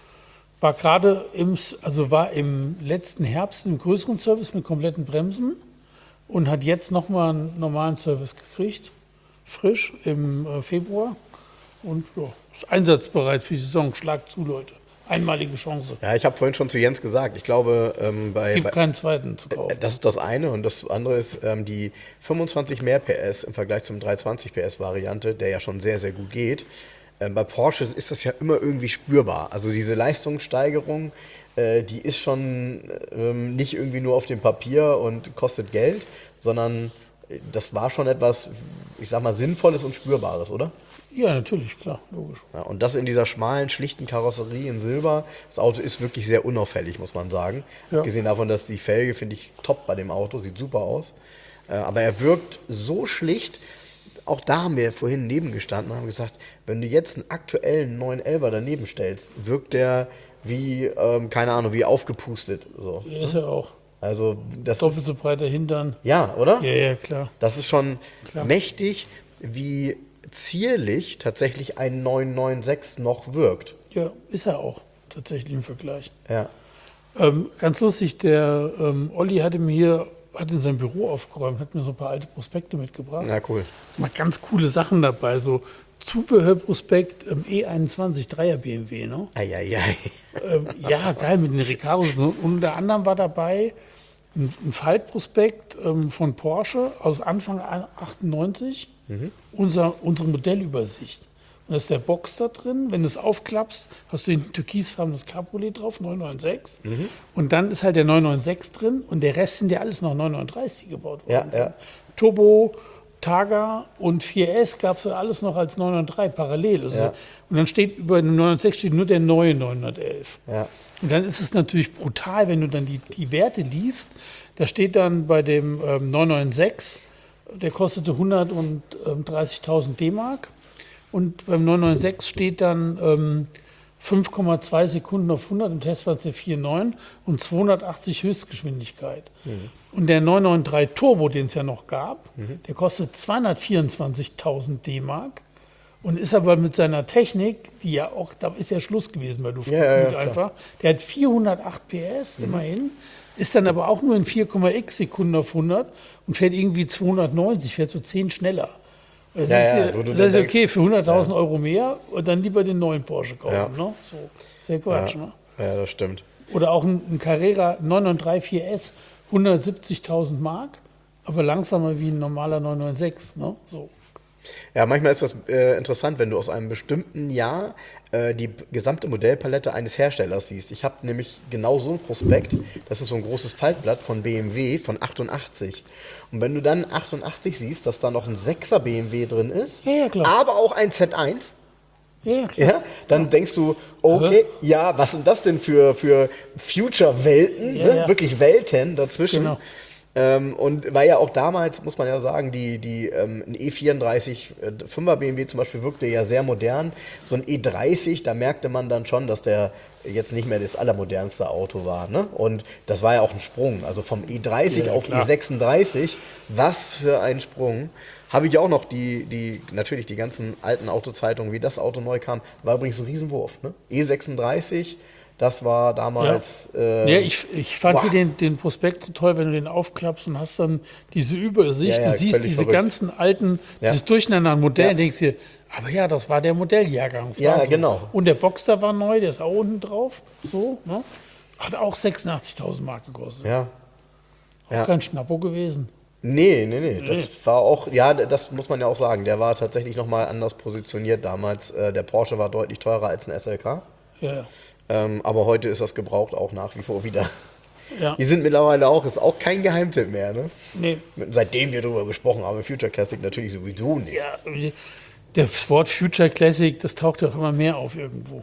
War gerade im, also war im letzten Herbst im größeren Service mit kompletten Bremsen und hat jetzt nochmal einen normalen Service gekriegt, frisch im äh, Februar. Und ja, ist einsatzbereit für die Saison. Schlag zu, Leute. Einmalige Chance. Ja, ich habe vorhin schon zu Jens gesagt, ich glaube, ähm, bei, Es gibt bei keinen zweiten zu kaufen. das ist das eine und das andere ist ähm, die fünfundzwanzig mehr P S im Vergleich zum dreihundertzwanzig P S Variante, der ja schon sehr, sehr gut geht. Ähm, bei Porsche ist das ja immer irgendwie spürbar. Also diese Leistungssteigerung, äh, die ist schon ähm, nicht irgendwie nur auf dem Papier und kostet Geld, sondern äh, das war schon etwas, ich sag mal, Sinnvolles und Spürbares, oder? Ja, natürlich, klar, logisch. Ja, und das in dieser schmalen, schlichten Karosserie in Silber. Das Auto ist wirklich sehr unauffällig, muss man sagen. Ja. Abgesehen davon, dass die Felge, finde ich, top bei dem Auto, sieht super aus. Äh, aber er wirkt so schlicht. Auch da haben wir ja vorhin nebengestanden und haben gesagt, wenn du jetzt einen aktuellen neun elfer daneben stellst, wirkt der wie, ähm, keine Ahnung, wie aufgepustet. So. Er ist ja auch Also das doppelt ist, so breiter Hintern. ja, oder? Ja, ja, klar. Das ist schon Klar. mächtig, wie zierlich tatsächlich ein neun neun sechs noch wirkt. Ja, ist er auch tatsächlich im Vergleich. Ja. Ähm, ganz lustig, der ähm, Olli hatte mir hier, hat in sein Büro aufgeräumt, hat mir so ein paar alte Prospekte mitgebracht. Na cool. Mal ganz coole Sachen dabei, so Zubehörprospekt ähm, E einundzwanzig Dreier B M W, ne? Eieiei. Ähm, ja, geil, mit den Recaros. Und unter anderem war dabei ein, ein Faltprospekt ähm, von Porsche aus Anfang achtundneunzig, unser, unsere Modellübersicht. Und da ist der Box da drin. Wenn du es aufklappst, hast du ein türkisfarbenes Cabriolet drauf, neun neun sechs. Und dann ist halt der neun neun sechs drin und der Rest sind ja alles noch neun neun dreißig, die gebaut worden Ja, sind. ja. Turbo, Targa und vier S gab es ja alles noch als neun neun drei parallel. Also, Ja. Und dann steht über dem neun neun sechs steht nur der neue neun elf. Ja. Und dann ist es natürlich brutal, wenn du dann die, die Werte liest. Da steht dann bei dem ähm, neun neun sechs der kostete hundertdreißigtausend D-Mark. Und beim neun neun sechs steht dann ähm, fünf Komma zwei Sekunden auf hundert, im Test war es der vier Komma neun und zweihundertachtzig Höchstgeschwindigkeit. Mhm. Und der neun neun drei Turbo, den es ja noch gab, mhm. der kostet zweihundertvierundzwanzigtausend D-Mark und ist aber mit seiner Technik, die ja auch, da ist ja Schluss gewesen bei Luftgekühlt ja, ja, ja, einfach, der hat vierhundertacht P S mhm. immerhin, ist dann aber auch nur in vier Komma x Sekunden auf hundert und fährt irgendwie zweihundertneunzig, fährt so zehn schneller. Das ja, ist, ja, das ist denkst, okay, für hunderttausend ja. Euro mehr und dann lieber den neuen Porsche kaufen. Ja. Ne? So, sehr Quatsch. Ja. Ne? Ja, das stimmt. Oder auch ein, ein Carrera neun neun drei vier S, hundertsiebzigtausend Mark, aber langsamer wie ein normaler neun neun sechs. Ne? So. Ja, manchmal ist das äh, interessant, wenn du aus einem bestimmten Jahr äh, die gesamte Modellpalette eines Herstellers siehst. Ich habe nämlich genau so ein Prospekt, das ist so ein großes Faltblatt von B M W von achtundachtzig. Und wenn du dann achtundachtzig siehst, dass da noch ein sechser B M W drin ist, ja, ja, klar. aber auch ein Z eins, ja, klar. Ja, dann ja. denkst du, okay, ja. ja, was sind das denn für, für Future-Welten, ja, ne? ja. wirklich Welten dazwischen. Genau. Ähm, und weil ja auch damals, muss man ja sagen, die, die, ähm, ein E vierunddreißig fünfer B M W zum Beispiel wirkte ja sehr modern. So ein E dreißig, da merkte man dann schon, dass der jetzt nicht mehr das allermodernste Auto war. Ne? Und das war ja auch ein Sprung. Also vom E dreißig ja, auf klar. E sechsunddreißig, was für ein Sprung. Habe ich auch noch die, die, natürlich die ganzen alten Autozeitungen, wie das Auto neu kam, war übrigens ein Riesenwurf. Ne? E sechsunddreißig, das war damals... Ja, äh, ja ich, ich fand wow. den, den Prospekt so toll, wenn du den aufklappst und hast dann diese Übersicht ja, ja, und siehst diese verrückt. ganzen alten, ja. dieses Durcheinander an Modellen, ja. denkst dir, aber ja, das war der Modelljahrgang. Ja, so. genau. Und der Boxster war neu, der ist auch unten drauf, so, ne? Hat auch sechsundachtzigtausend Mark gekostet. Ja. Auch ja. kein Schnappo gewesen. Nee, nee, nee, das nee. war auch, ja, das muss man ja auch sagen, der war tatsächlich nochmal anders positioniert damals. Der Porsche war deutlich teurer als ein S L K. Ja. Ähm, aber heute ist das gebraucht auch nach wie vor wieder. Ja. Die sind mittlerweile auch, ist auch kein Geheimtipp mehr, ne? Nee. Seitdem wir darüber gesprochen haben, Future Classic natürlich sowieso nicht. Ja, das Wort Future Classic, das taucht ja auch immer mehr auf irgendwo.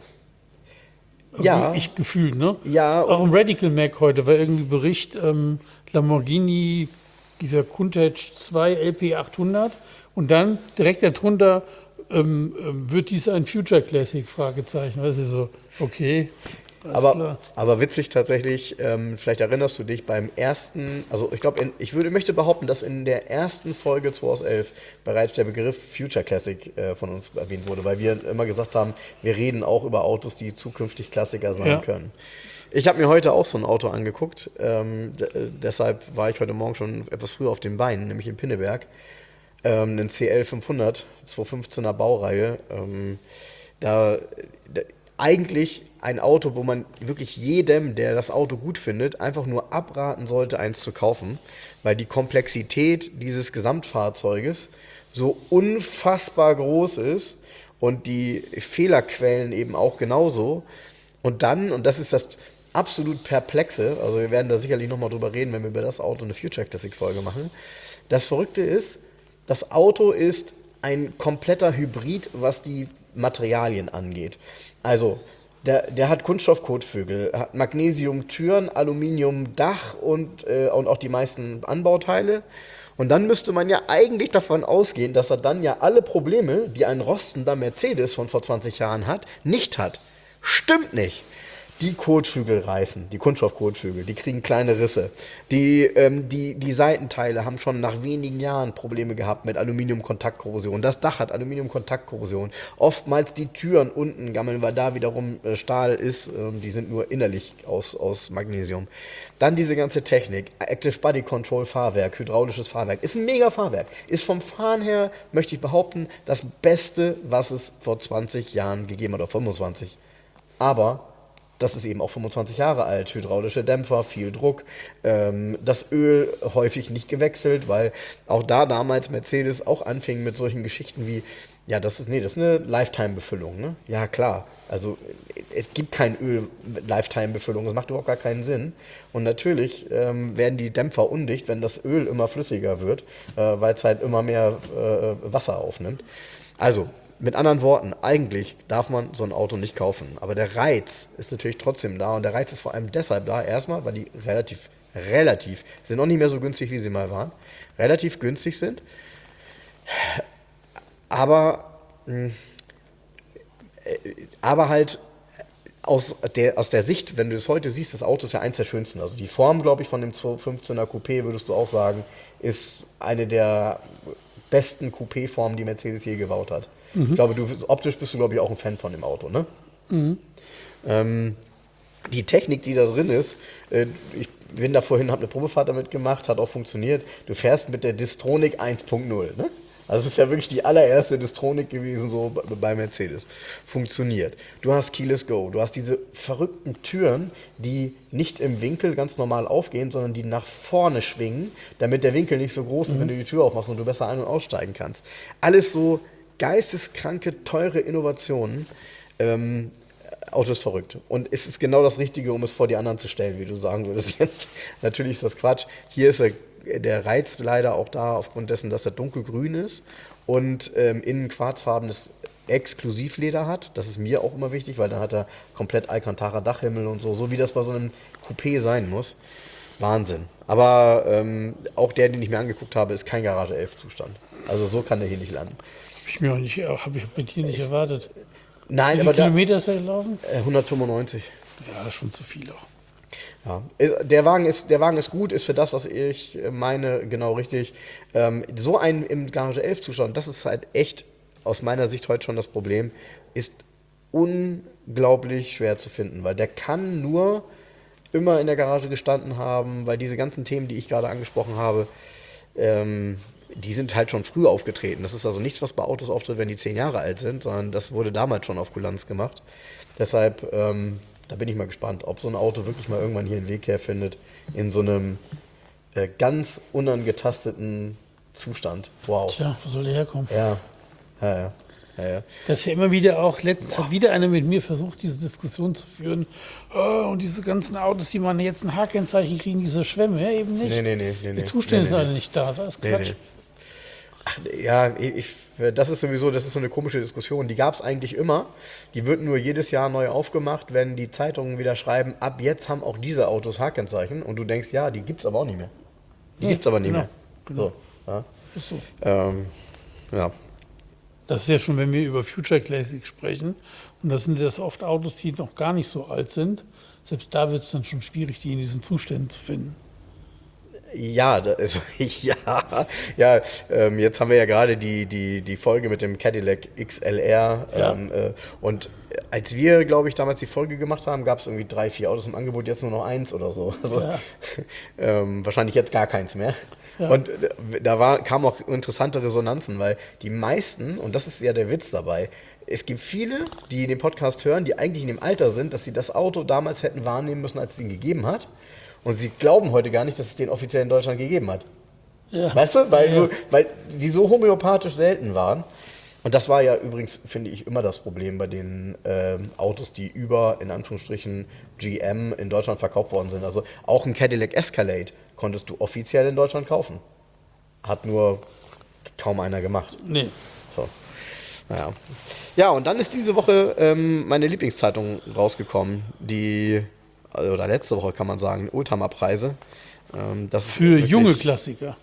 Ja. Ich gefühlt, ne? Ja. Auch im Radical Mac heute war irgendwie Bericht, ähm, Lamborghini, dieser Countach zwei L P achthundert und dann direkt darunter ähm, ähm, wird dies ein Future Classic, Fragezeichen. Weißt du, so, okay. Aber, klar. aber witzig tatsächlich, ähm, vielleicht erinnerst du dich beim ersten, also ich glaube, ich würde, möchte behaupten, dass in der ersten Folge zweitausendelf bereits der Begriff Future Classic äh, von uns erwähnt wurde, weil wir immer gesagt haben, wir reden auch über Autos, die zukünftig Klassiker sein ja. können. Ich habe mir heute auch so ein Auto angeguckt, ähm, d- deshalb war ich heute Morgen schon etwas früher auf den Beinen, nämlich in Pinneberg. Ähm, einen C L fünfhundert, zweihundertfünfzehner Baureihe. Ähm, da, da eigentlich ein Auto, wo man wirklich jedem, der das Auto gut findet, einfach nur abraten sollte, eins zu kaufen, weil die Komplexität dieses Gesamtfahrzeuges so unfassbar groß ist und die Fehlerquellen eben auch genauso. Und dann, und das ist das absolut Perplexe, also wir werden da sicherlich nochmal drüber reden, wenn wir über das Auto eine Future Classic-Folge machen. Das Verrückte ist, das Auto ist ein kompletter Hybrid, was die Materialien angeht. Also, der, der hat Kunststoff-Kotflügel, hat Magnesium-Türen, Aluminium-Dach und, äh, und auch die meisten Anbauteile. Und dann müsste man ja eigentlich davon ausgehen, dass er dann ja alle Probleme, die ein rostender Mercedes von vor zwanzig Jahren hat, nicht hat. Stimmt nicht. Die Kotflügel reißen, die Kunststoff-Kotflügel, die kriegen kleine Risse. Die, ähm, die, die Seitenteile haben schon nach wenigen Jahren Probleme gehabt mit Aluminium-Kontaktkorrosion. Das Dach hat Aluminium-Kontaktkorrosion. Oftmals die Türen unten gammeln, weil da wiederum äh, Stahl ist. Ähm, die sind nur innerlich aus, aus Magnesium. Dann diese ganze Technik. Active Body Control Fahrwerk, hydraulisches Fahrwerk. Ist ein mega Fahrwerk. Ist vom Fahren her, möchte ich behaupten, das Beste, was es vor zwanzig Jahren gegeben hat, oder fünfundzwanzig. Aber das ist eben auch fünfundzwanzig Jahre alt, hydraulische Dämpfer, viel Druck, ähm, das Öl häufig nicht gewechselt, weil auch da damals Mercedes auch anfing mit solchen Geschichten wie, ja, das ist, nee, das ist eine Lifetime-Befüllung, ne? Ja, klar, also es gibt kein Öl-Lifetime-Befüllung, das macht überhaupt gar keinen Sinn. Und natürlich ähm, werden die Dämpfer undicht, wenn das Öl immer flüssiger wird, äh, weil es halt immer mehr äh, Wasser aufnimmt. Also, mit anderen Worten, eigentlich darf man so ein Auto nicht kaufen. Aber der Reiz ist natürlich trotzdem da. Und der Reiz ist vor allem deshalb da, erstmal, weil die relativ relativ, sind noch nicht mehr so günstig, wie sie mal waren, relativ günstig sind. Aber, mh, aber halt aus der, aus der Sicht, wenn du es heute siehst, das Auto ist ja eins der schönsten. Also die Form, glaube ich, von dem zweihundertfünfzehner Coupé, würdest du auch sagen, ist eine der besten Coupé-Formen, die Mercedes je gebaut hat. Mhm. Ich glaube, du, optisch bist du, glaube ich, auch ein Fan von dem Auto, ne? Mhm. Ähm, die Technik, die da drin ist, äh, ich bin da vorhin, habe eine Probefahrt damit gemacht, hat auch funktioniert. Du fährst mit der Distronic eins Punkt null, ne? Also es ist ja wirklich die allererste Distronic gewesen, so bei Mercedes. Funktioniert. Du hast Keyless Go, du hast diese verrückten Türen, die nicht im Winkel ganz normal aufgehen, sondern die nach vorne schwingen, damit der Winkel nicht so groß ist, mhm. wenn du die Tür aufmachst und du besser ein- und aussteigen kannst. Alles so geisteskranke, teure Innovationen. Ähm, Auto ist verrückt. Und es ist genau das Richtige, um es vor die anderen zu stellen, wie du sagen würdest jetzt. Natürlich ist das Quatsch. Hier ist er der Reiz leider auch da, aufgrund dessen, dass er dunkelgrün ist und ähm, innen quarzfarbenes Exklusivleder hat. Das ist mir auch immer wichtig, weil dann hat er komplett Alcantara-Dachhimmel und so, so wie das bei so einem Coupé sein muss. Wahnsinn. Aber ähm, auch der, den ich mir angeguckt habe, ist kein Garage elf Zustand. Also so kann der hier nicht landen. Hab ich mir auch nicht, habe ich mit hier nicht erwartet. Nein, Wie aber viele Kilometer da, ist er gelaufen? Äh, hundertfünfundneunzig. Ja, das ist schon zu viel auch. Ja, der Wagen ist, der Wagen ist gut, ist für das, was ich meine, genau richtig. Ähm, so ein im Garage elf Zustand, das ist halt echt aus meiner Sicht heute schon das Problem, ist unglaublich schwer zu finden, weil der kann nur immer in der Garage gestanden haben, weil diese ganzen Themen, die ich gerade angesprochen habe, ähm, die sind halt schon früh aufgetreten. Das ist also nichts, was bei Autos auftritt, wenn die zehn Jahre alt sind, sondern das wurde damals schon auf Kulanz gemacht. Deshalb... Ähm, Da bin ich mal gespannt, ob so ein Auto wirklich mal irgendwann hier einen Weg herfindet in so einem äh, ganz unangetasteten Zustand. Wow. Tja, wo soll der herkommen? Ja, ja, ja. ja, ja. Das ist ja immer wieder auch, letztens hat wieder einer mit mir versucht, diese Diskussion zu führen. Oh, und diese ganzen Autos, die man jetzt ein H-Kennzeichen kriegen, diese Schwämme, ja eben nicht. Nee, nee, nee. nee Die Zustände nee, sind nee, alle nee. nicht da, das ist alles Nee, Quatsch. nee. Ach, ja, ich, das ist sowieso, das ist so eine komische Diskussion. Die gab es eigentlich immer. Die wird nur jedes Jahr neu aufgemacht, wenn die Zeitungen wieder schreiben, ab jetzt haben auch diese Autos H-Kennzeichen. Und du denkst, ja, die gibt es aber auch nicht mehr. Die Nee, gibt es aber nicht genau, mehr. genau. So, ja. Ist so. Ähm, ja. Das ist ja schon, wenn wir über Future Classic sprechen. Und das sind das oft Autos, die noch gar nicht so alt sind. Selbst da wird es dann schon schwierig, die in diesen Zuständen zu finden. Ja, das ist, ja, ja ähm, jetzt haben wir ja gerade die, die, die Folge mit dem Cadillac X L R. Ja. Ähm, äh, und als wir, glaube ich, damals die Folge gemacht haben, gab es irgendwie drei, vier Autos im Angebot, jetzt nur noch eins oder so. Also, Ja. ähm, wahrscheinlich jetzt gar keins mehr. Ja. Und äh, da war, kamen auch interessante Resonanzen, weil die meisten, und das ist ja der Witz dabei, es gibt viele, die den Podcast hören, die eigentlich in dem Alter sind, dass sie das Auto damals hätten wahrnehmen müssen, als es ihn gegeben hat. Und sie glauben heute gar nicht, dass es den offiziell in Deutschland gegeben hat. Ja. Weißt du? Weil, Ja, ja. du, weil die so homöopathisch selten waren. Und das war ja übrigens, finde ich, immer das Problem bei den ähm, Autos, die über, in Anführungsstrichen, G M in Deutschland verkauft worden sind. Also auch ein Cadillac Escalade konntest du offiziell in Deutschland kaufen. Hat nur kaum einer gemacht. Nee. So. Naja. Ja, und dann ist diese Woche ähm, meine Lieblingszeitung rausgekommen, die, oder letzte Woche kann man sagen, Oldtimer-Preise. Ähm, das ist Für wirklich- junge Klassiker.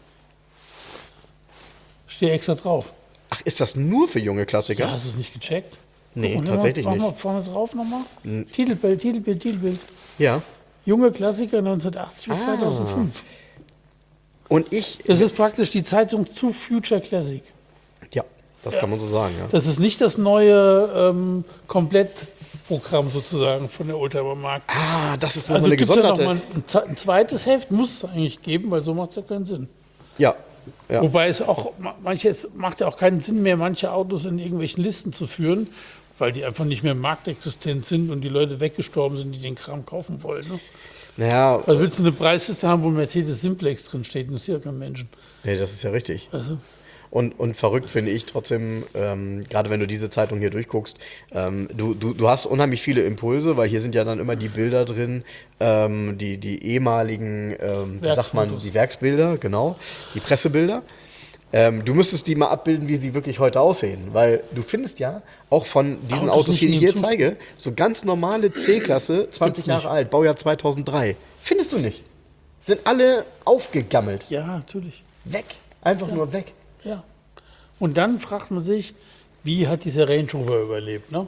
Steht extra drauf. Ach, ist das nur für junge Klassiker? Ja, hast du es nicht gecheckt? Nee, Guck mal, tatsächlich mach mal, nicht. Mach mal vorne drauf nochmal. Titelbild, Titelbild, Titelbild. Ja. Junge Klassiker neunzehnhundertachtzig bis Ah. zweitausendfünf. Und ich, Das ist praktisch die Zeitung zu Future Classic. ja, das kann man so sagen, ja. Das ist nicht das neue ähm, Komplettprogramm sozusagen von der Oldtimer Marke. Ah, das ist so Also eine gibt es ja noch gesonderte. mal ein, ze- ein zweites Heft, muss es eigentlich geben, weil so macht es ja keinen Sinn. Ja, ja. Wobei es auch, ma- manche, es macht ja auch keinen Sinn mehr, manche Autos in irgendwelchen Listen zu führen, weil die einfach nicht mehr marktexistent sind und die Leute weggestorben sind, die den Kram kaufen wollen. Ne? Naja, Also willst du eine Preisliste haben, wo Mercedes Simplex drin steht, das ist ja kein Menschen. nee, das ist ja richtig. Also, Und, und verrückt finde ich trotzdem, ähm, gerade wenn du diese Zeitung hier durchguckst, ähm, du, du, du hast unheimlich viele Impulse, weil hier sind ja dann immer die Bilder drin, ähm, die, die ehemaligen, ähm, wie sagt man, Werksfotos. die Werksbilder, genau, die Pressebilder. Ähm, du müsstest die mal abbilden, wie sie wirklich heute aussehen, weil du findest ja auch von diesen Autos Autos, nicht die in ich dem hier Zustand. zeige, so ganz normale C-Klasse, zwanzig Gibt's nicht. Jahre alt, Baujahr zweitausenddrei, findest du nicht. sind alle aufgegammelt. Ja, natürlich. Weg. Einfach Ja. nur weg. Ja. Und dann fragt man sich, wie hat dieser Range Rover überlebt, ne?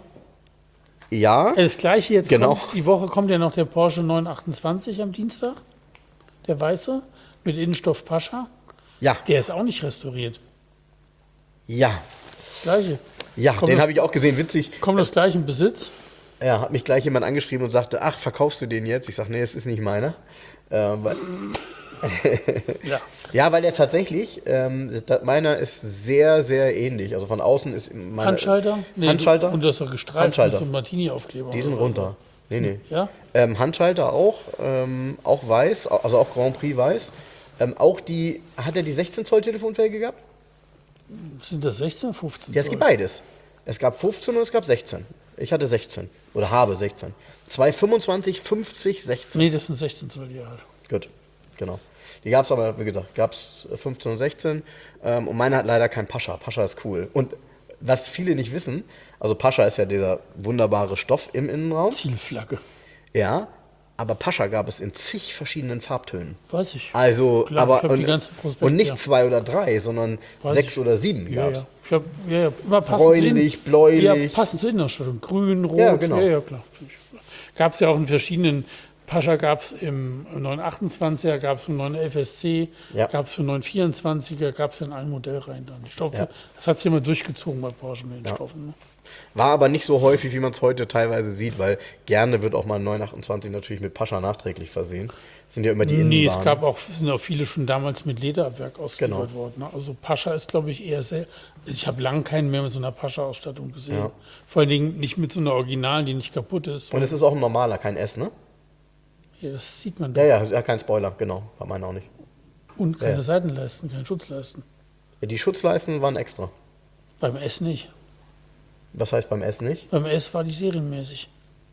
Ja, Das gleiche jetzt Genau. kommt, die Woche kommt ja noch der Porsche neun achtundzwanzig am Dienstag, der weiße, mit Innenstoff Pascha. ja, Der ist auch nicht restauriert. ja. Das gleiche. Ja, Kommt den das- habe ich auch gesehen, witzig. Kommt das gleich in Besitz? Ja, hat mich gleich jemand angeschrieben und sagte, ach, verkaufst du den jetzt? Ich sage, nee, es ist nicht meiner. Äh, weil, Ja. ja, weil der tatsächlich, ähm, da- meiner ist sehr, sehr ähnlich. Also von außen ist meiner... Handschalter? Nee, Handschalter? Und das ist doch gestreift Handschalter. mit so einem Martini-Aufkleber. Die sind oder so. runter. Nee, nee. Ja? Ähm, Handschalter auch, ähm, auch weiß, also auch Grand Prix weiß. Ähm, auch die, hat er die sechzehn Zoll Telefonfelge gehabt? Sind das sechzehn, fünfzehn? Ja, es gibt beides. Es gab fünfzehn und es gab sechzehn. Ich hatte sechzehn. Oder habe sechzehn. zwei fünfundzwanzig, fünfzig, sechzehn. Nee, das sind sechzehn Zoll, ja. Gut, genau. Die gab es aber, wie gesagt, gab es fünfzehn und sechzehn. Ähm, und meine hat leider kein Pascha. Pascha ist cool. Und was viele nicht wissen, also Pascha ist ja dieser wunderbare Stoff im Innenraum. Zielflagge. Ja, aber Pascha gab es in zig verschiedenen Farbtönen. Weiß ich. Also, Klar, aber ich hab und, die ganzen Prospekte, und nicht ja. zwei oder drei, sondern Weiß sechs ich. oder sieben Ja, gab's. ja. Ich hab, ja, ja, immer passend Bräunlich, bläulich. Ja, passend zur Innenausstattung. Grün, rot. Ja, genau. Ja, ja, klar. Gab es ja auch in verschiedenen. Pascha gab es im neun achtundzwanziger, gab es im neun elf S C, Ja. gab es für neun vierundzwanziger, gab es in allen Modellreihen dann. Die Stoffe, Ja. das hat sich immer durchgezogen bei Porsche mit den Ja. Stoffen. Ne? War aber nicht so häufig, wie man es heute teilweise sieht, weil gerne wird auch mal ein neun achtundzwanzig natürlich mit Pascha nachträglich versehen. Das sind ja immer die Nee, es Innenbahnen. gab auch, sind auch viele schon damals mit Lederabwerk ausgeliefert Genau. worden. Ne? Also Pascha ist, glaube ich, eher sehr. Ich habe lange keinen mehr mit so einer Pascha-Ausstattung gesehen. Ja. Vor allen Dingen nicht mit so einer Originalen, die nicht kaputt ist. Und es ist auch ein normaler, kein S, ne? Ja, das sieht man doch. Ja, ja, ja, kein Spoiler, genau. Hat meiner auch nicht. Und keine Ja. Seitenleisten, keine Schutzleisten. Die Schutzleisten waren extra. Beim S nicht. Was heißt beim S nicht? Beim S war die serienmäßig.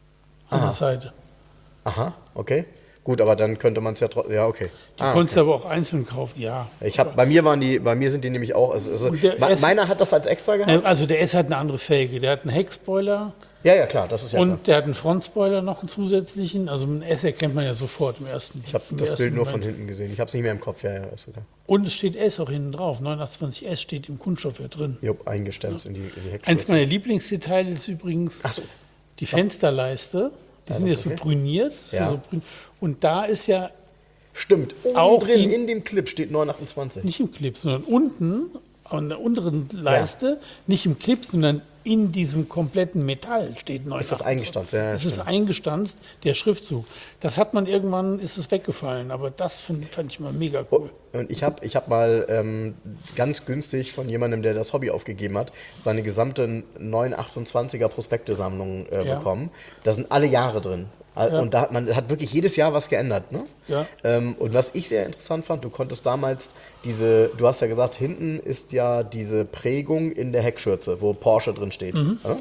An Aha. der Seite. Aha, okay. Gut, aber dann könnte man es ja trotzdem. Ja, okay. Die Ah, konntest du aber auch einzeln kaufen, ja. Ich hab, bei mir waren die, bei mir sind die nämlich auch. Also, also, Und der me- S- meiner hat das als extra gehabt. Also der S hat eine andere Felge. Der hat einen Heckspoiler Ja, ja, klar, das ist ja und klar. der hat einen Frontspoiler noch einen zusätzlichen. Also einen S erkennt man ja sofort im ersten. Ich habe im das ersten Bild nur von Moment. hinten gesehen. Ich habe es nicht mehr im Kopf. Ja, ja, ist okay. Und es steht S auch hinten drauf. neun achtundzwanzig S steht im Kunststoffwert drin. Jupp, eingestemmt in die, in die Eins Heckschürze. meiner Lieblingsdetails ist übrigens Ach so. die Fensterleiste. Die sind ja das so ist okay. brüniert. so- Ja. So brün- und da ist ja Stimmt. Oben Auch drin die- in dem Clip steht neun achtundzwanzig. nicht im Clip, sondern unten an der unteren Leiste, nicht im Clip, sondern in diesem kompletten Metall steht neun achtundzwanzig. Ist das eingestanzt? Ja, ja, Es ist stimmt. eingestanzt, der Schriftzug. Das hat man irgendwann, ist es weggefallen, aber das find, fand ich mal mega cool. Und ich habe ich hab mal ähm, ganz günstig von jemandem, der das Hobby aufgegeben hat, seine gesamte neun achtundzwanziger Prospektesammlung äh, Ja. bekommen. Da sind alle Jahre drin. Al- Ja. Und da hat man hat wirklich jedes Jahr was geändert. Ne? Ja. Ähm, und was ich sehr interessant fand, du konntest damals diese, du hast ja gesagt, hinten ist ja diese Prägung in der Heckschürze, wo Porsche drin steht. Mhm. Ja?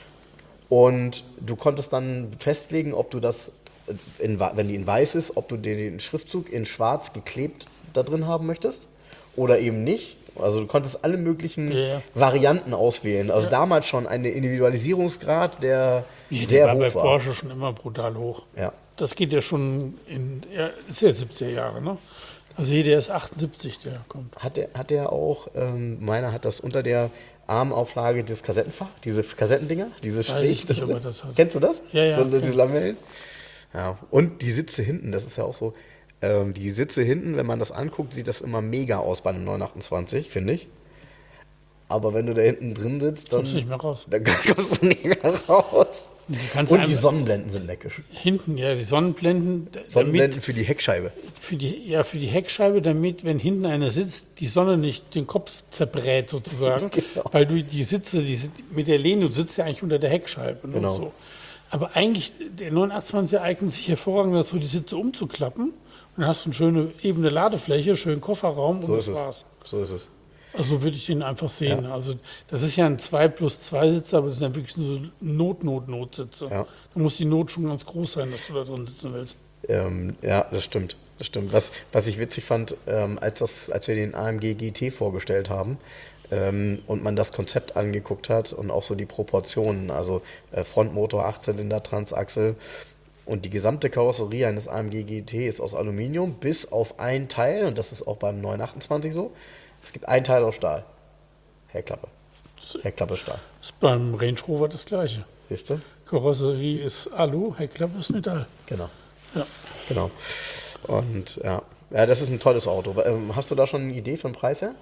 Und du konntest dann festlegen, ob du das, in, wa- wenn die in weiß ist, ob du den Schriftzug in schwarz geklebt da drin haben möchtest oder eben nicht. Also du konntest alle möglichen Ja, ja. Varianten auswählen. Also damals schon ein Individualisierungsgrad, der Nee, der sehr war bei hoch war. Porsche schon immer brutal hoch. Ja. Das geht ja schon in, ja, ist ja siebziger Jahre, ne? Also hier, der ist achtundsiebzig, der kommt. Hat der, hat der auch, ähm, meiner hat das unter der Armauflage des Kassettenfach, diese Kassettendinger, diese Weiß schräg ich nicht, ob drin. er das hat. Kennst du das? Ja, ja, So, kenn diese ich. Lamellen. Ja. Und die Sitze hinten, das ist ja auch so. Ähm, die Sitze hinten, wenn man das anguckt, sieht das immer mega aus bei einem neun achtundzwanzig, finde ich. Aber wenn du da hinten drin sitzt, dann, Kommst nicht mehr raus. dann kommst du nicht mehr raus. Die kannst Und die einfach- Sonnenblenden sind leckisch. Hinten, ja, die Sonnenblenden, d- Sonnenblenden damit, für die Heckscheibe. für die, ja, für die Heckscheibe, damit, wenn hinten einer sitzt, die Sonne nicht den Kopf zerbrät sozusagen. Genau. Weil du die Sitze, die sind mit der Lehne, du sitzt ja eigentlich unter der Heckscheibe. Ne, Genau. so. Aber eigentlich, der neun achtundzwanzig eignet sich hervorragend dazu, die Sitze umzuklappen. Und dann hast du eine schöne ebene Ladefläche, schönen Kofferraum und So das ist es. war's. So ist es. Also würde ich den einfach sehen. Also das ist ja ein zwei plus zwei Sitzer, aber das sind ja wirklich nur so Not-Not-Not-Sitze. Ja. Da muss die Not schon ganz groß sein, dass du da drin sitzen willst. Ähm, ja, das stimmt. Das stimmt. Was, was ich witzig fand, ähm, als, das, als wir den A M G G T vorgestellt haben ähm, und man das Konzept angeguckt hat und auch so die Proportionen, also äh, Frontmotor, Achtzylinder, Transaxel, Und die gesamte Karosserie eines A M G G T ist aus Aluminium, bis auf ein Teil, und das ist auch beim neun achtundzwanzig so, es gibt ein Teil aus Stahl. Heckklappe. Heckklappe Stahl. Ist beim Range Rover das gleiche. Siehst du? Karosserie ist Alu, Heckklappe ist Metall. Genau. Ja. Genau. Und ja. ja, das ist ein tolles Auto. Ähm, Hast du da schon eine Idee für den Preis her?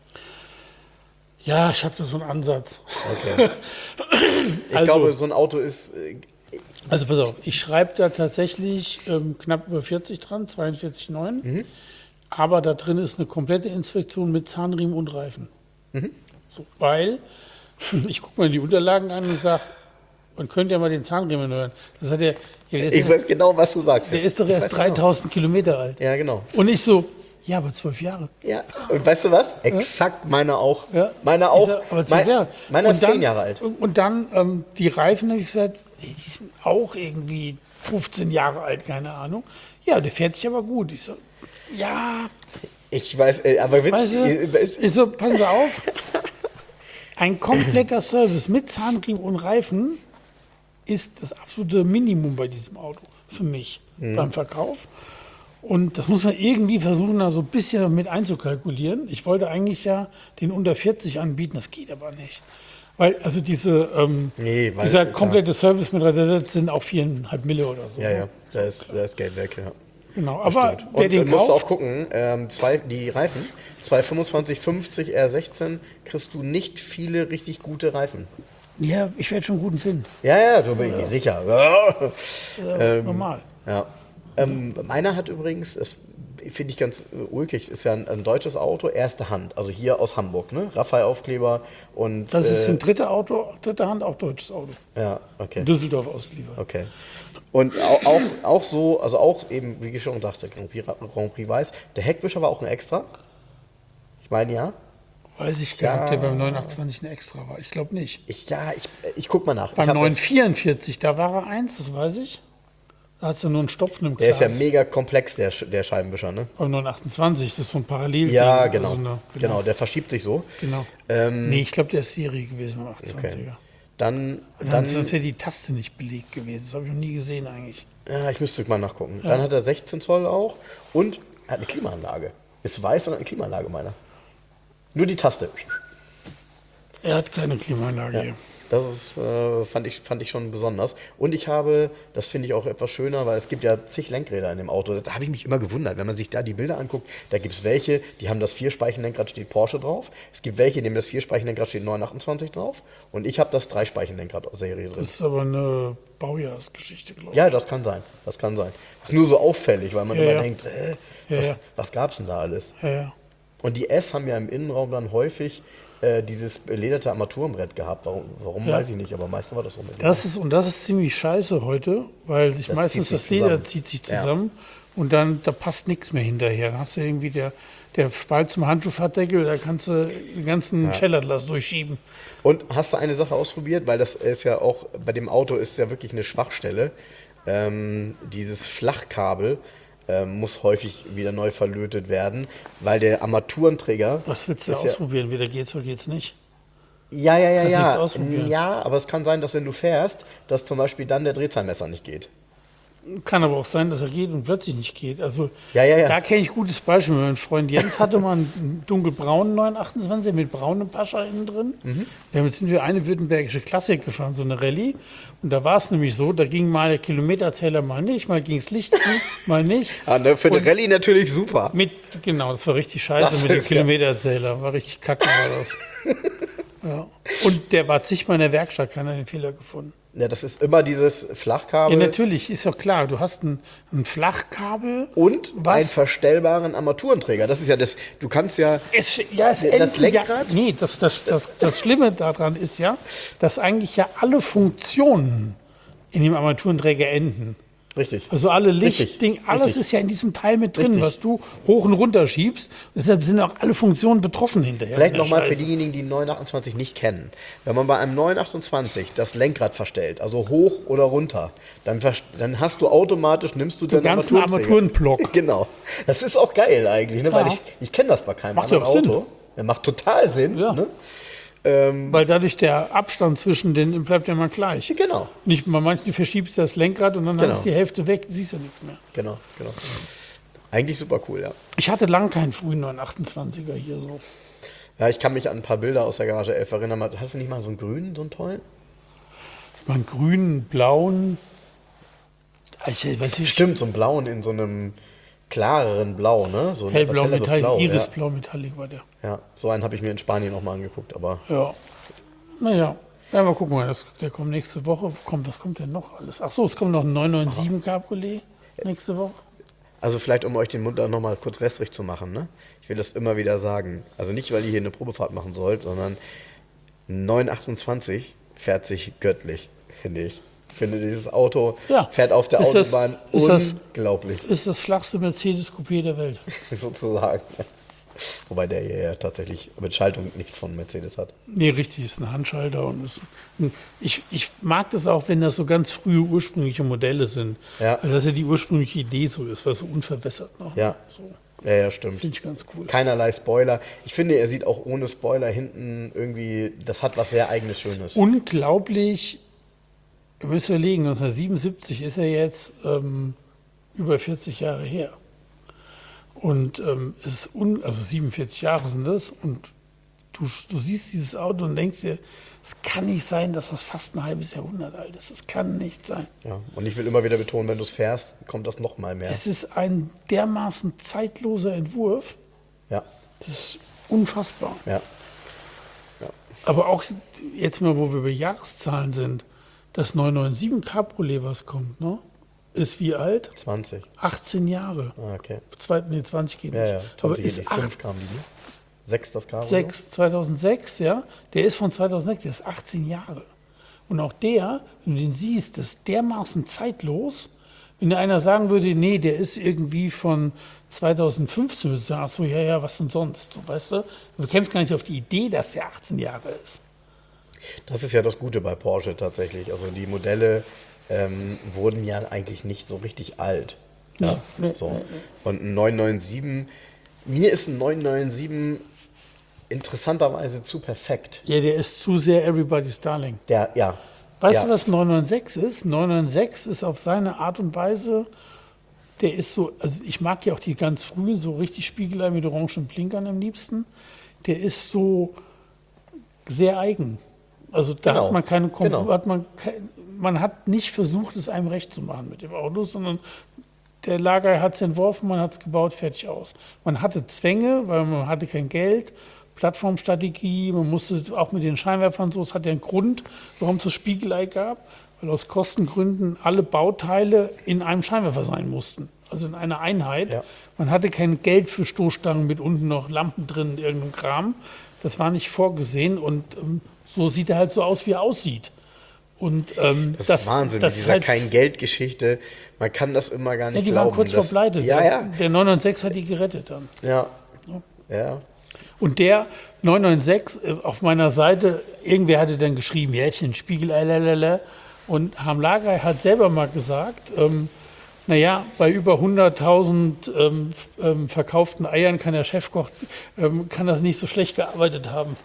Ja, ich habe da so einen Ansatz. Okay. Ich Also- glaube, so ein Auto ist. Äh, Also pass auf, ich schreibe da tatsächlich ähm, knapp über vierzig dran, zweiundvierzig Komma neun. Mhm. Aber da drin ist eine komplette Inspektion mit Zahnriemen und Reifen. Mhm. So, weil ich gucke mir die Unterlagen an und sage, man könnte ja mal den Zahnriemen hören. Das hat der, ja, der, ist, ich erst, weiß genau, was du sagst. der jetzt. ist doch Ich erst weiß genau. dreitausend Kilometer alt. Ja, genau. Und ich so, ja, aber zwölf Jahre. Ja, und weißt du was? Exakt meine auch. Ja. Meine Ich auch. sag, aber zwölf Mein, Jahre. meiner Und ist dann- zehn Jahre alt. Und, und dann ähm, die Reifen, habe ich gesagt, ey, die sind auch irgendwie fünfzehn Jahre alt, keine Ahnung. Ja, der fährt sich aber gut. Ich so, ja, Ich weiß, äh, aber weißt du, ist, ich so, passen Sie auf, ein kompletter Service mit Zahnriemen und Reifen ist das absolute Minimum bei diesem Auto für mich Mhm. beim Verkauf. Und das muss man irgendwie versuchen, da so ein bisschen mit einzukalkulieren. Ich wollte eigentlich ja den unter vierzig anbieten, das geht aber nicht. Weil, also diese, ähm, Nee, weil- dieser klar. komplette Service mit das sind auch viereinhalb Mille oder so. ja, ja, da ist, da ist Geld weg, ja. Genau, Das aber stimmt. wer Und den dann musst du auch kauft, gucken, ähm, zwei, die Reifen, zwei fünfundzwanzig fünfzig R sechzehn, kriegst du nicht viele richtig gute Reifen. ja, ich werde schon einen guten finden. Ja, ja, so bin ich mir sicher. Ja. Ja, normal. Ja. Ähm, meiner hat übrigens, das finde ich ganz äh, ulkig, ist ja ein, ein deutsches Auto, erste Hand, also hier aus Hamburg, ne? Raphael-Aufkleber und. Das ist äh, ein dritte Auto, dritte Hand, auch deutsches Auto. Ja, okay. In Düsseldorf ausgeliefert. Okay. Und auch, auch, auch so, also auch eben, wie ich schon dachte, Grand Prix, Grand Prix Weiß, der Heckwischer war auch ein Extra. Ich meine, ja. Weiß ich gar nicht, ob der Ja. beim neun achtundzwanzig ein Extra war. Ich glaube nicht. Ich, ja, ich, ich guck mal nach. Ich Beim hab neun das, vierundvierzig, da war er eins, das weiß ich. Da hat es ja nur einen Stopfen im der Glas. ist ja mega komplex, der, Sch- der Scheibenwischer, ne? Beim neun achtundzwanzig, das ist so ein Parallel. Ja, genau. Also eine, genau. der verschiebt sich so. genau. Ähm, nee, ich glaube, der ist Serie gewesen beim achtundzwanziger. Dann, Dann, dann sonst wäre die Taste nicht belegt gewesen. Das habe ich noch nie gesehen eigentlich. ja, ich müsste mal nachgucken. Dann hat er sechzehn Zoll auch und er hat eine Klimaanlage. Ist weiß und hat eine Klimaanlage, meiner. Nur die Taste. Er hat keine Klimaanlage hier. Das ist, äh, fand, ich, fand ich schon besonders. Und ich habe, das finde ich auch etwas schöner, weil es gibt ja zig Lenkräder in dem Auto. Da habe ich mich immer gewundert, wenn man sich da die Bilder anguckt. Da gibt es welche, die haben das Vierspeichen-Lenkrad, steht Porsche drauf. Es gibt welche, die haben das Vierspeichen-Lenkrad, steht neun achtundzwanzig drauf. Und ich habe das Dreispeichen-Lenkrad-Serie drin. Das ist aber eine Baujahrsgeschichte, glaube ich. Ja, das kann sein. Das kann sein. Ist nur so auffällig, weil man Ja, immer ja. denkt, äh, Ja, ja. was gab es denn da alles? Ja, ja. Und die S haben ja im Innenraum dann häufig äh, dieses belederte Armaturenbrett gehabt. Warum, warum Ja. weiß ich nicht, aber meistens war das so mit. Das ist, und das ist ziemlich scheiße heute, weil sich Das meistens zieht das sich Leder zusammen. zieht sich Ja. zusammen und dann da passt nichts mehr hinterher. Dann hast du irgendwie der, der Spalt zum Handschuhfahrtdeckel, da kannst du den ganzen Cellatlas durchschieben. Und hast du eine Sache ausprobiert? Weil das ist ja auch, bei dem Auto ist ja wirklich eine Schwachstelle. Ähm, dieses Flachkabel ähm, muss häufig wieder neu verlötet werden, weil der Armaturenträger. Was willst du ist ja, ausprobieren? Wieder geht's oder geht's nicht? ja, ja, ja, Kannst nichts ja. ausprobieren. Ja, aber es kann sein, dass wenn du fährst, dass zum Beispiel dann der Drehzahlmesser nicht geht. Kann aber auch sein, dass er geht und plötzlich nicht geht. Also Ja, ja, ja. da kenne ich ein gutes Beispiel. Mein Freund Jens hatte mal einen dunkelbraunen neun achtundzwanzig mit braunem Pascha innen drin. Mhm. Damit sind wir eine württembergische Klassik gefahren, so eine Rallye. Und da war es nämlich so, da ging mal der Kilometerzähler mal nicht, mal ging das Licht an, mal nicht. Ah, ne, für eine Und Rallye natürlich super. Mit, genau, das war richtig scheiße Das mit dem ist ja- Kilometerzähler. War richtig kacke war das. Ja. Und der war zigmal in der Werkstatt, keiner hat den Fehler gefunden. Ja, das ist immer dieses Flachkabel. Ja, natürlich, ist ja klar. Du hast ein, ein Flachkabel. Und einen was verstellbaren Armaturenträger. Das ist ja das, du kannst ja, Es, ja, es Das endet Lenkrad? Ja, nee, das, das, das, das Schlimme daran ist ja, dass eigentlich ja alle Funktionen in dem Armaturenträger enden. richtig. Also alle Richtig, Lichtding, alles richtig. ist ja in diesem Teil mit drin, Richtig. was du hoch und runter schiebst. Deshalb sind auch alle Funktionen betroffen hinterher. Vielleicht von der nochmal für Scheiße. diejenigen, die den neun achtundzwanzig nicht kennen. Wenn man bei einem neun achtundzwanzig das Lenkrad verstellt, also hoch oder runter, dann, vers- dann hast du automatisch, nimmst du den ganzen Armaturenblock. Genau. Das ist auch geil eigentlich, ne? weil Ja. ich, ich kenne das bei keinem Macht ja anderen auch Sinn. Auto. Der macht total Sinn. Ja. Ne? Ähm, Weil dadurch der Abstand zwischen denen bleibt ja immer gleich. genau, Nicht, bei manchen verschiebst du das Lenkrad und dann Genau. ist die Hälfte weg, du siehst ja nichts mehr. genau, genau. Eigentlich super cool, ja. Ich hatte lang keinen frühen neunhundertachtundzwanziger hier so. Ja, ich kann mich an ein paar Bilder aus der Garage elf erinnern. Hast du nicht mal so einen grünen, so einen tollen? Man grünen, blauen. Ich weiß nicht, Stimmt, so einen blauen in so einem klareren Blau, ne? So ein etwas hellblau, helleres Metallic, Blau, Irisblau, Metallic war der. ja. ja, so einen habe ich mir in Spanien nochmal angeguckt, aber Ja. Naja. Ja, mal gucken, mal, das, der kommt nächste Woche. Kommt, was kommt denn noch alles? Ach so, es kommt noch ein neun neun sieben Cabriolet nächste Woche. also vielleicht, um euch den Mund da nochmal kurz wässrig zu machen, ne? Ich will das immer wieder sagen. Also nicht, weil ihr hier eine Probefahrt machen sollt, sondern neun achtundzwanzig fährt sich göttlich, finde ich. Ich finde, dieses Auto Ja. fährt auf der Ist das- Autobahn ist das- unglaublich, Ist das flachste Mercedes-Coupé der Welt. sozusagen. Wobei der hier ja tatsächlich mit Schaltung nichts von Mercedes hat. Nee, richtig, ist ein Handschalter. Und ist ein, ich, ich mag das auch, wenn das so ganz frühe ursprüngliche Modelle sind. Ja. Weil das ja die ursprüngliche Idee so ist, weil so unverwässert noch. Ja. So, Ja, ja, stimmt. finde ich ganz cool. Keinerlei Spoiler. Ich finde, er sieht auch ohne Spoiler hinten irgendwie, das hat was sehr eigenes, Schönes. Unglaublich, ihr müsst überlegen, neunzehnhundertsiebenundsiebzig ist er jetzt ähm, über vierzig Jahre her. Und ähm, es ist un, also siebenundvierzig Jahre sind das. Und du, du siehst dieses Auto und denkst dir, es kann nicht sein, dass das fast ein halbes Jahrhundert alt ist. Es kann nicht sein. Ja. Und ich will immer wieder betonen, wenn du es fährst, kommt das noch mal mehr. Es ist ein dermaßen zeitloser Entwurf. Ja, Das ist unfassbar. ja. Aber auch jetzt mal, wo wir bei Jahreszahlen sind, das neun neun sieben Cabriolet, was kommt, ne? Ist wie alt? zwanzig. achtzehn Jahre. Ah, okay. Zwei, nee, zwanzig geht nicht. Ja, ja. Aber zwanzig ist geht nicht. Fünf acht, kamen die, ne? Sechs das Cabrio. sechs, zweitausendsechs, ja. Der ist von zweitausendsechs, der ist achtzehn Jahre. Und auch der, wenn du den siehst, das ist dermaßen zeitlos. Wenn dir einer sagen würde, nee, der ist irgendwie von zweitausendfünfzehn, würdest du sagen, ach so, ja, ja, was denn sonst? So, weißt du? Du kämst gar nicht auf die Idee, dass der achtzehn Jahre ist. Das ist ja das Gute bei Porsche tatsächlich. Also die Modelle ähm, wurden ja eigentlich nicht so richtig alt. Ja, Nee, nee, so. nee, nee. Und ein neun neun sieben, mir ist ein neun neun sieben interessanterweise zu perfekt. Ja, der ist zu sehr everybody's darling. Der, ja. Weißt ja. du, was neun neun sechs ist? neun neun sechs ist auf seine Art und Weise, der ist so, also ich mag ja auch die ganz frühen, so richtig Spiegelei mit orangen Blinkern am liebsten. Der ist so sehr eigen. Also da Genau, hat man keine Kom genau. hat man, kein, man hat nicht versucht, es einem recht zu machen mit dem Auto, sondern der Lager hat es entworfen, man hat es gebaut, fertig aus. Man hatte Zwänge, weil man hatte kein Geld, Plattformstrategie, man musste auch mit den Scheinwerfern so, es hat ja einen Grund, warum es das Spiegelei gab, weil aus Kostengründen alle Bauteile in einem Scheinwerfer sein mussten, also in einer Einheit. Ja. Man hatte kein Geld für Stoßstangen mit unten noch Lampen drin, irgendeinem Kram. Das war nicht vorgesehen und ähm, so sieht er halt so aus, wie er aussieht. Und, ähm, Das, ist Wahnsinn, das mit ist dieser halt- Kein-Geld-Geschichte. Man kann das immer gar Ja, nicht die glauben. waren kurz dass- vor Pleite. Ja, der, ja, der neun neun sechs hat die gerettet dann. ja. Ja. Und der neun neun sechs äh, auf meiner Seite, irgendwer hatte dann geschrieben, jetzt den Spiegel, lalalala. Und Harm Lagerei hat selber mal gesagt, ähm, naja, bei über hunderttausend ähm, f- ähm, verkauften Eiern kann der Chefkoch, ähm, kann das nicht so schlecht gearbeitet haben.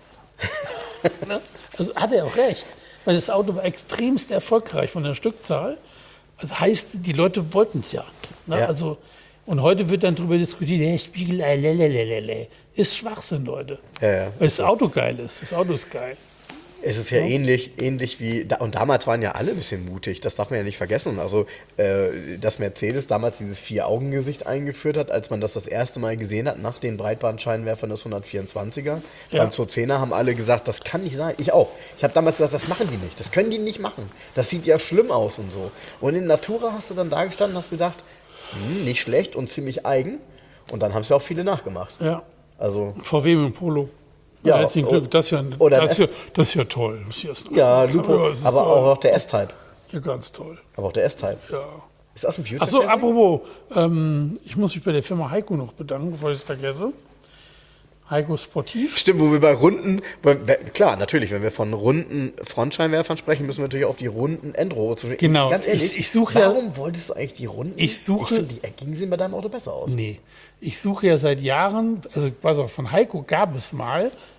Ne? Also hat er auch recht, weil das Auto war extremst erfolgreich von der Stückzahl. Das heißt, die Leute wollten es ja. Ne? Ja. Also, und heute wird dann darüber diskutiert, hey, Spiegel, äh, lalalala. Ist Schwachsinn, Leute. Ja, ja. Weil das Auto geil ist. Das Auto ist geil. Es ist ja, ähnlich, ähnlich wie, da, und damals waren ja alle ein bisschen mutig, das darf man ja nicht vergessen. Also, äh, dass Mercedes damals dieses Vier-Augen-Gesicht eingeführt hat, als man das das erste Mal gesehen hat, nach den Breitbandscheinwerfern des hundertvierundzwanziger. Ja. Beim zweihundertzehner haben alle gesagt, das kann nicht sein. Ich auch. Ich habe damals gesagt, das machen die nicht, das können die nicht machen. Das sieht ja schlimm aus und so. Und in Natura hast du dann da gestanden und hast gedacht, hm, nicht schlecht und ziemlich eigen. Und dann haben es ja auch viele nachgemacht. Ja. Also, V W mit dem Polo. Ja, Herzlichen o- Glück. Das ist ja, oder das ein ist ja, das ist ja toll. Das ist ja, ja, Lupo, Ja, das ist aber toll. auch der S-Type. Ja, ganz toll. Aber auch der S-Type. Ja. Ist das ein Future? Achso, apropos, ähm, ich muss mich bei der Firma Heiko noch bedanken, bevor ich es vergesse. Heiko Sportiv. Stimmt, wo wir bei runden, weil- we- klar, natürlich, wenn wir von runden Frontscheinwerfern sprechen, müssen wir natürlich auf die runden Endrohre zu sprechen. Genau. Ganz ehrlich, Ich- ich suche ja- warum wolltest du eigentlich die runden? Ich suche- Ich finde, die eckigen sehen bei deinem Auto besser aus. Nee, ich suche ja seit Jahren, also pass auf, von Heiko gab es mal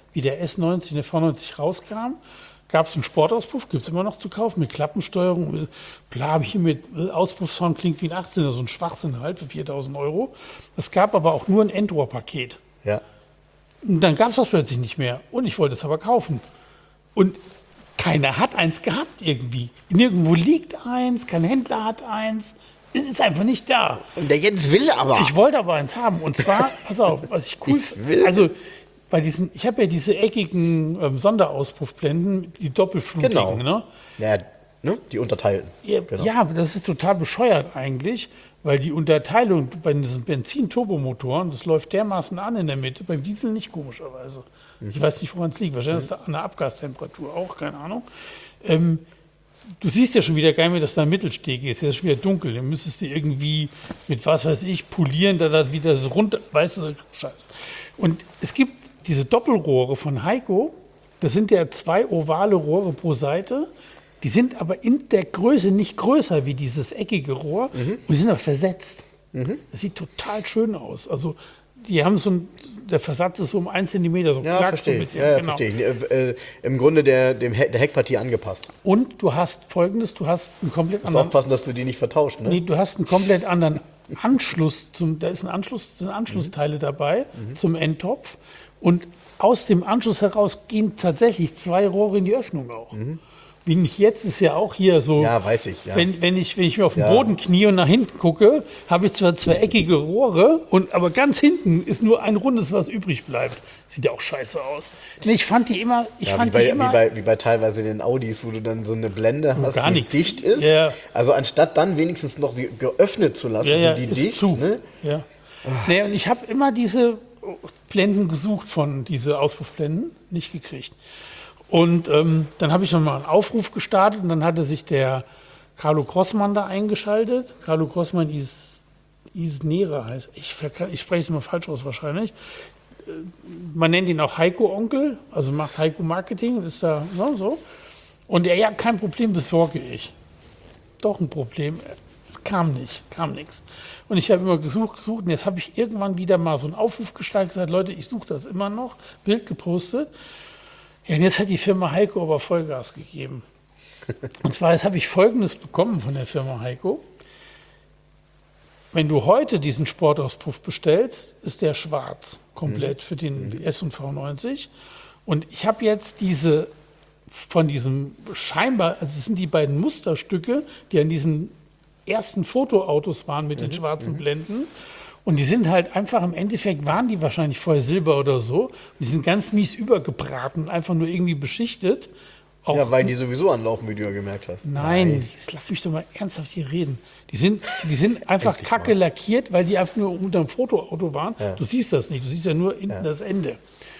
wie der S neunzig und der V neunzig rauskam, gab es einen Sportauspuff, gibt es immer noch zu kaufen, mit Klappensteuerung. Bla, habe ich hier mit Auspuffsound, klingt wie ein achtzehner, so ein Schwachsinn halt für viertausend Euro. Es gab aber auch nur ein Endrohr-Paket. Ja. Und dann gab es das plötzlich nicht mehr. Und ich wollte es aber kaufen. Und keiner hat eins gehabt irgendwie. Nirgendwo liegt eins, kein Händler hat eins. Es ist einfach nicht da. Und der Jens will aber. Ich wollte aber eins haben. Und zwar, pass auf, was ich cool finde. Also, bei diesen, ich habe ja diese eckigen ähm, Sonderauspuffblenden, die doppelflutigen. Genau. Ne? Ja, ne? Die unterteilten. Ja, Genau. ja, das ist total bescheuert eigentlich, weil die Unterteilung bei diesen Benzin-Turbomotoren, das läuft dermaßen an in der Mitte, beim Diesel nicht komischerweise. Mhm. Ich weiß nicht, woran es liegt. Wahrscheinlich ist es an der Abgastemperatur auch, keine Ahnung. Ähm, du siehst ja schon wieder gar nicht mehr, dass da ein Mittelsteg ist. Der ist schon wieder dunkel. Den müsstest du irgendwie mit, was weiß ich, polieren, da das wieder so runter, weißt du, Scheiße. Und es gibt diese Doppelrohre von Heiko, das sind ja zwei ovale Rohre pro Seite, die sind aber in der Größe nicht größer wie dieses eckige Rohr mhm. und die sind aber versetzt. Mhm. Das sieht total schön aus. Also die haben so ein, der Versatz ist so um einen Zentimeter, so ja, klack, verstehe so ein ich. bisschen. Ja, ja, genau. verstehe ich. Äh, äh, Im Grunde der, dem He der Heckpartie angepasst. Und du hast Folgendes, du hast einen komplett Du musst anderen... aufpassen, dass du die nicht vertauscht, ne? Nee, du hast einen komplett anderen Anschluss, zum, da ist ein Anschluss, sind Anschlussteile mhm. dabei mhm. zum Endtopf und aus dem Anschluss heraus gehen tatsächlich zwei Rohre in die Öffnung auch. Mhm. Wie ich jetzt ist ja auch hier so, ja, weiß ich, ja. wenn, wenn, ich, wenn ich mir auf den ja. Boden knie und nach hinten gucke, habe ich zwar zwei eckige Rohre, und, aber ganz hinten ist nur ein rundes, was übrig bleibt. Sieht ja auch scheiße aus. Nee, ich fand die immer... Ich ja, fand wie, bei, die immer wie, bei, wie bei teilweise den Audis, wo du dann so eine Blende hast, gar die nichts. dicht ist. Ja. Also anstatt dann wenigstens noch sie geöffnet zu lassen, ja, ja, sind die ist dicht. zu. Ne? Ja. Nee, und ich habe immer diese Blenden gesucht von diese Auspuffblenden, nicht gekriegt. Und ähm, dann habe ich nochmal einen Aufruf gestartet und dann hatte sich der Carlo Grossmann da eingeschaltet. Carlo Grossmann ist Isnera heißt. Ich, ich spreche es immer falsch aus wahrscheinlich. Man nennt ihn auch Heiko-Onkel, also macht Heiko-Marketing, ist da ne, so. Und er, ja, kein Problem, besorge ich. Doch ein Problem. Es kam nicht, kam nichts. Und ich habe immer gesucht, gesucht und jetzt habe ich irgendwann wieder mal so einen Aufruf gestartet, gesagt, Leute, ich suche das immer noch, Bild gepostet. Ja, und jetzt hat die Firma Heiko aber Vollgas gegeben. Und zwar, jetzt habe ich Folgendes bekommen von der Firma Heiko. Wenn du heute diesen Sportauspuff bestellst, ist der schwarz, komplett mhm. für den mhm. S und V neunzig. Und ich habe jetzt diese, von diesem scheinbar, also es sind die beiden Musterstücke, die an diesen ersten Fotoautos waren mit mhm. den schwarzen mhm. Blenden. Und die sind halt einfach, im Endeffekt waren die wahrscheinlich vorher Silber oder so. Und die sind ganz mies übergebraten, einfach nur irgendwie beschichtet. Auch ja, weil die sowieso anlaufen, wie du ja gemerkt hast. Nein, Nein. Jetzt lass mich doch mal ernsthaft hier reden. Die sind, die sind einfach kacke mal. lackiert, weil die einfach nur unter dem Fotoauto waren. Ja. Du siehst das nicht, du siehst ja nur hinten ja. das Ende.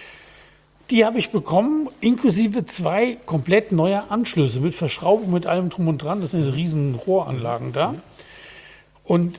Die habe ich bekommen, inklusive zwei komplett neue Anschlüsse mit Verschraubung, mit allem drum und dran. Das sind riesen Rohranlagen da. Und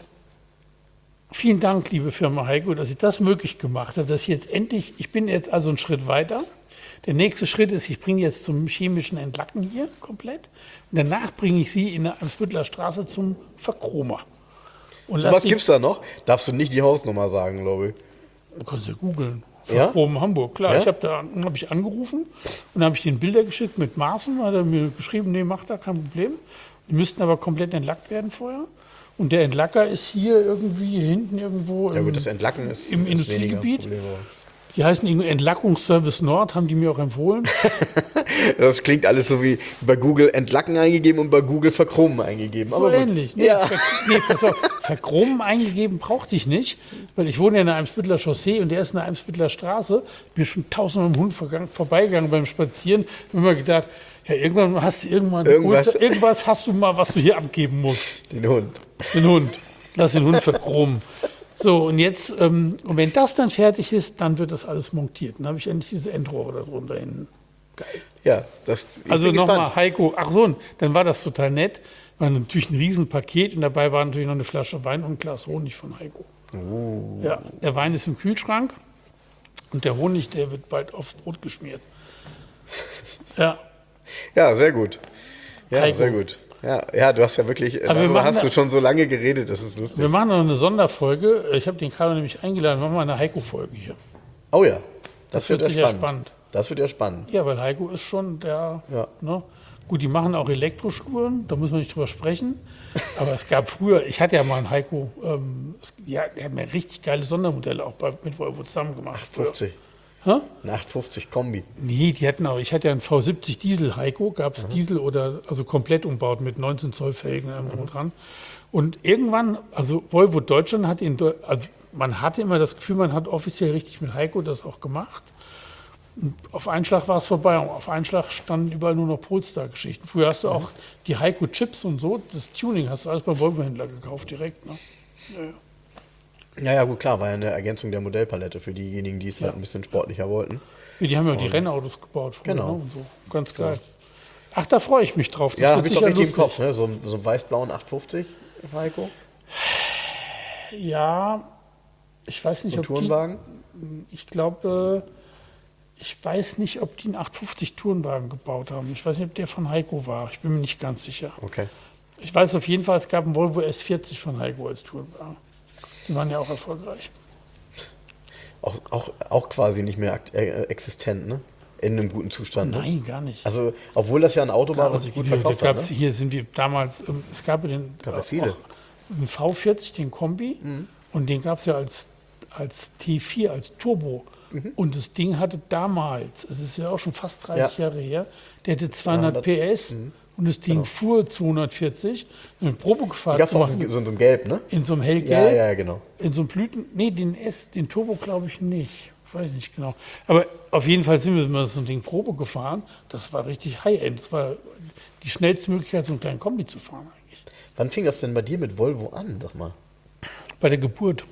vielen Dank, liebe Firma Heiko, dass ich das möglich gemacht habe, dass ich jetzt endlich, ich bin jetzt also einen Schritt weiter. Der nächste Schritt ist, ich bringe die jetzt zum chemischen Entlacken hier komplett. Und danach bringe ich sie in der Eimsbütteler Straße zum Verchromer. Und was gibt's da noch? Darfst du nicht die Hausnummer sagen, glaube ich. Du kannst ja googeln. Ja? Verchromen Hamburg, klar. Ja? Ich habe da hab ich angerufen und dann habe ich den Bilder geschickt mit Maßen. Hat er mir geschrieben, nee, macht da kein Problem. Die müssten aber komplett entlackt werden vorher. Und der Entlacker ist hier irgendwie hinten irgendwo ja, im, gut, das Entlacken ist, im ist Industriegebiet. Die heißen irgendwie Entlackungsservice Nord, haben die mir auch empfohlen. Das klingt alles so wie bei Google Entlacken eingegeben und bei Google Verchromen eingegeben. So aber ähnlich. Nee, ja. Ver nee, pass auf, Verchromen eingegeben brauchte ich nicht, weil ich wohne ja in der Eimsbütteler Chaussee und der ist in der Eimsbütteler Straße. Bin schon tausendmal mit dem Hund vorbeigegangen beim Spazieren. Ich habe mir gedacht, ja, irgendwann hast du irgendwann irgendwas. irgendwas hast du mal, was du hier abgeben musst. Den Hund. Den Hund. Lass den Hund verchromen. So, und jetzt, ähm, und wenn das dann fertig ist, dann wird das alles montiert. Dann habe ich endlich diese Endrohre da drunter hinten. Geil. Ja, das ich Also bin nochmal, gespannt. Heiko, ach so, dann war das total nett. War natürlich ein Riesenpaket und dabei war natürlich noch eine Flasche Wein und ein Glas Honig von Heiko. Oh. Ja, der Wein ist im Kühlschrank und der Honig, der wird bald aufs Brot geschmiert. Ja. Ja, sehr gut. Ja, Heiko. sehr gut. Ja, ja, du hast ja wirklich, Aber darüber hast da, du schon so lange geredet, das ist lustig. Wir machen noch eine Sonderfolge. Ich habe den Carlo nämlich eingeladen, machen wir eine Heiko-Folge hier. Oh ja, das, Das, wird wird ja sicher spannend. spannend. Das wird ja spannend. Ja, weil Heiko ist schon der, Ja. ne? Gut, die machen auch Elektrospuren, da muss man nicht drüber sprechen. Aber es gab früher, ich hatte ja mal einen Heiko, ähm, es, ja, der hat mir richtig geile Sondermodelle auch bei, mit Volvo zusammen gemacht. fünfzig. Hä? Eine achthundertfünfzig Kombi. Nee, die hatten auch, ich hatte ja einen V siebzig Diesel Heiko, gab es Diesel oder, also komplett umbaut mit neunzehn Zoll Felgen und allem drum und dran. Und irgendwann, also Volvo Deutschland hat ihn, also man hatte immer das Gefühl, man hat offiziell richtig mit Heiko das auch gemacht. Und auf einen Schlag war es vorbei. Und auf einen Schlag standen überall nur noch Polestar-Geschichten. Früher hast du auch die Heiko-Chips und so, das Tuning hast du alles beim Volvo-Händler gekauft direkt. Ne? Ja, ja. Ja, ja, gut, klar, war ja eine Ergänzung der Modellpalette für diejenigen, die es halt ein bisschen sportlicher wollten. Ja, die haben ja die Rennautos gebaut früher, Genau. ne? Und so. Ganz geil. Ach, da freue ich mich drauf. Das Ja, wird habe ich doch sicher richtig im lustig. Kopf, ne? So, so einen weiß-blauen achthundertfünfzig, Heiko. Ja, ich weiß nicht, So ein ob Tourenwagen. die, ich glaube, ich weiß nicht, ob die einen achthundertfünfzig Tourenwagen gebaut haben. Ich weiß nicht, ob der von Heiko war. Ich bin mir nicht ganz sicher. Okay. Ich weiß auf jeden Fall, es gab einen Volvo S vierzig von Heiko als Tourenwagen. Die waren ja auch erfolgreich. Auch, auch, auch quasi nicht mehr akt- äh, existent, ne? In einem guten Zustand. Ne? Nein, gar nicht. Also, obwohl das ja ein Auto war, was sich gut hier, verkauft da hat. gab's, Ne? hier sind wir damals, ähm, es gab ja den Gab ja äh, viele. auch einen V vierzig, den Kombi, Mhm. und den gab es ja als, als T vier, als Turbo. Mhm. Und das Ding hatte damals, es ist ja auch schon fast dreißig Ja. Jahre her, der hatte zweihundert zweihundert. P S und das Ding fuhr zweihundertvierzig. Eine Die Probefahrt gab es auch gemacht in so, in so einem Gelb, ne? in so einem Ja, hellgelb, ja, genau. in so einem Blüten, nee, den S, den Turbo glaube ich nicht. Weiß nicht genau. Aber auf jeden Fall sind wir mal so ein Ding Probe gefahren. Das war richtig High-End. Das war die schnellste Möglichkeit, so einen kleinen Kombi zu fahren eigentlich. Wann fing das denn bei dir mit Volvo an, sag mal? Bei der Geburt.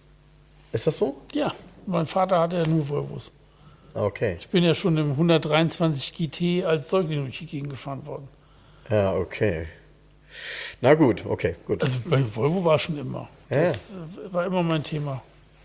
Ist das so? Ja, mein Vater hatte ja nur Volvos. Ah, okay. Ich bin ja schon im hundertdreiundzwanzig G T als Säugling durch die Gegend gefahren worden. Ja, okay. Na gut, okay, gut. Also bei Volvo war schon immer. Ja. Das äh, war immer mein Thema.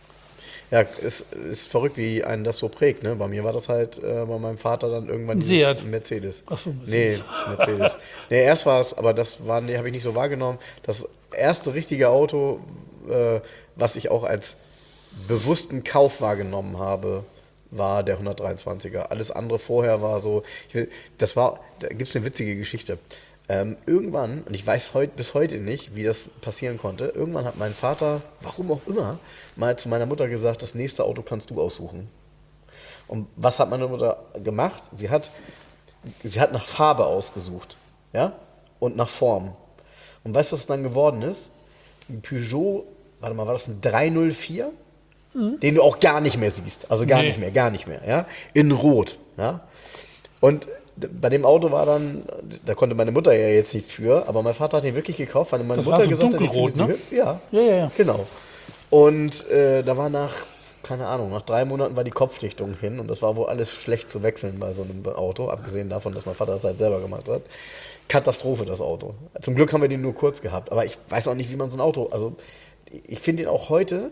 Ja, es ist verrückt, wie einen das so prägt. Ne? Bei mir war das halt äh, bei meinem Vater dann irgendwann Ein Seat. Mercedes. Ach so, Nee, Mercedes. Mercedes. Nee, erst war es, aber das war, nee, habe ich nicht so wahrgenommen. Das erste richtige Auto, äh, was ich auch als bewussten Kauf wahrgenommen habe, war der hundertdreiundzwanziger. Alles andere vorher war so, ich will, das war, da gibt es eine witzige Geschichte. Ähm, irgendwann, und ich weiß heut, bis heute nicht, wie das passieren konnte, irgendwann hat mein Vater, warum auch immer, mal zu meiner Mutter gesagt, das nächste Auto kannst du aussuchen. Und was hat meine Mutter gemacht? Sie hat, sie hat nach Farbe ausgesucht, ja, und nach Form. Und weißt du, was dann geworden ist? Ein Peugeot, warte mal, war das ein dreihundertvier? Den du auch gar nicht mehr siehst. Also gar Nee. nicht mehr, gar nicht mehr. Ja? In Rot. Ja? Und d- bei dem Auto war dann, da konnte meine Mutter ja jetzt nichts für, aber mein Vater hat den wirklich gekauft, weil meine Das Mutter war so gesagt hat, ich dunkelrot, finde ne? sie hübsch. Ja, Ja, ja, ja. genau. Und äh, da war nach, keine Ahnung, nach drei Monaten war die Kopfdichtung hin und das war wohl alles schlecht zu wechseln bei so einem Auto, abgesehen davon, dass mein Vater das halt selber gemacht hat. Katastrophe, das Auto. Zum Glück haben wir den nur kurz gehabt, aber ich weiß auch nicht, wie man so ein Auto, also ich finde den auch heute,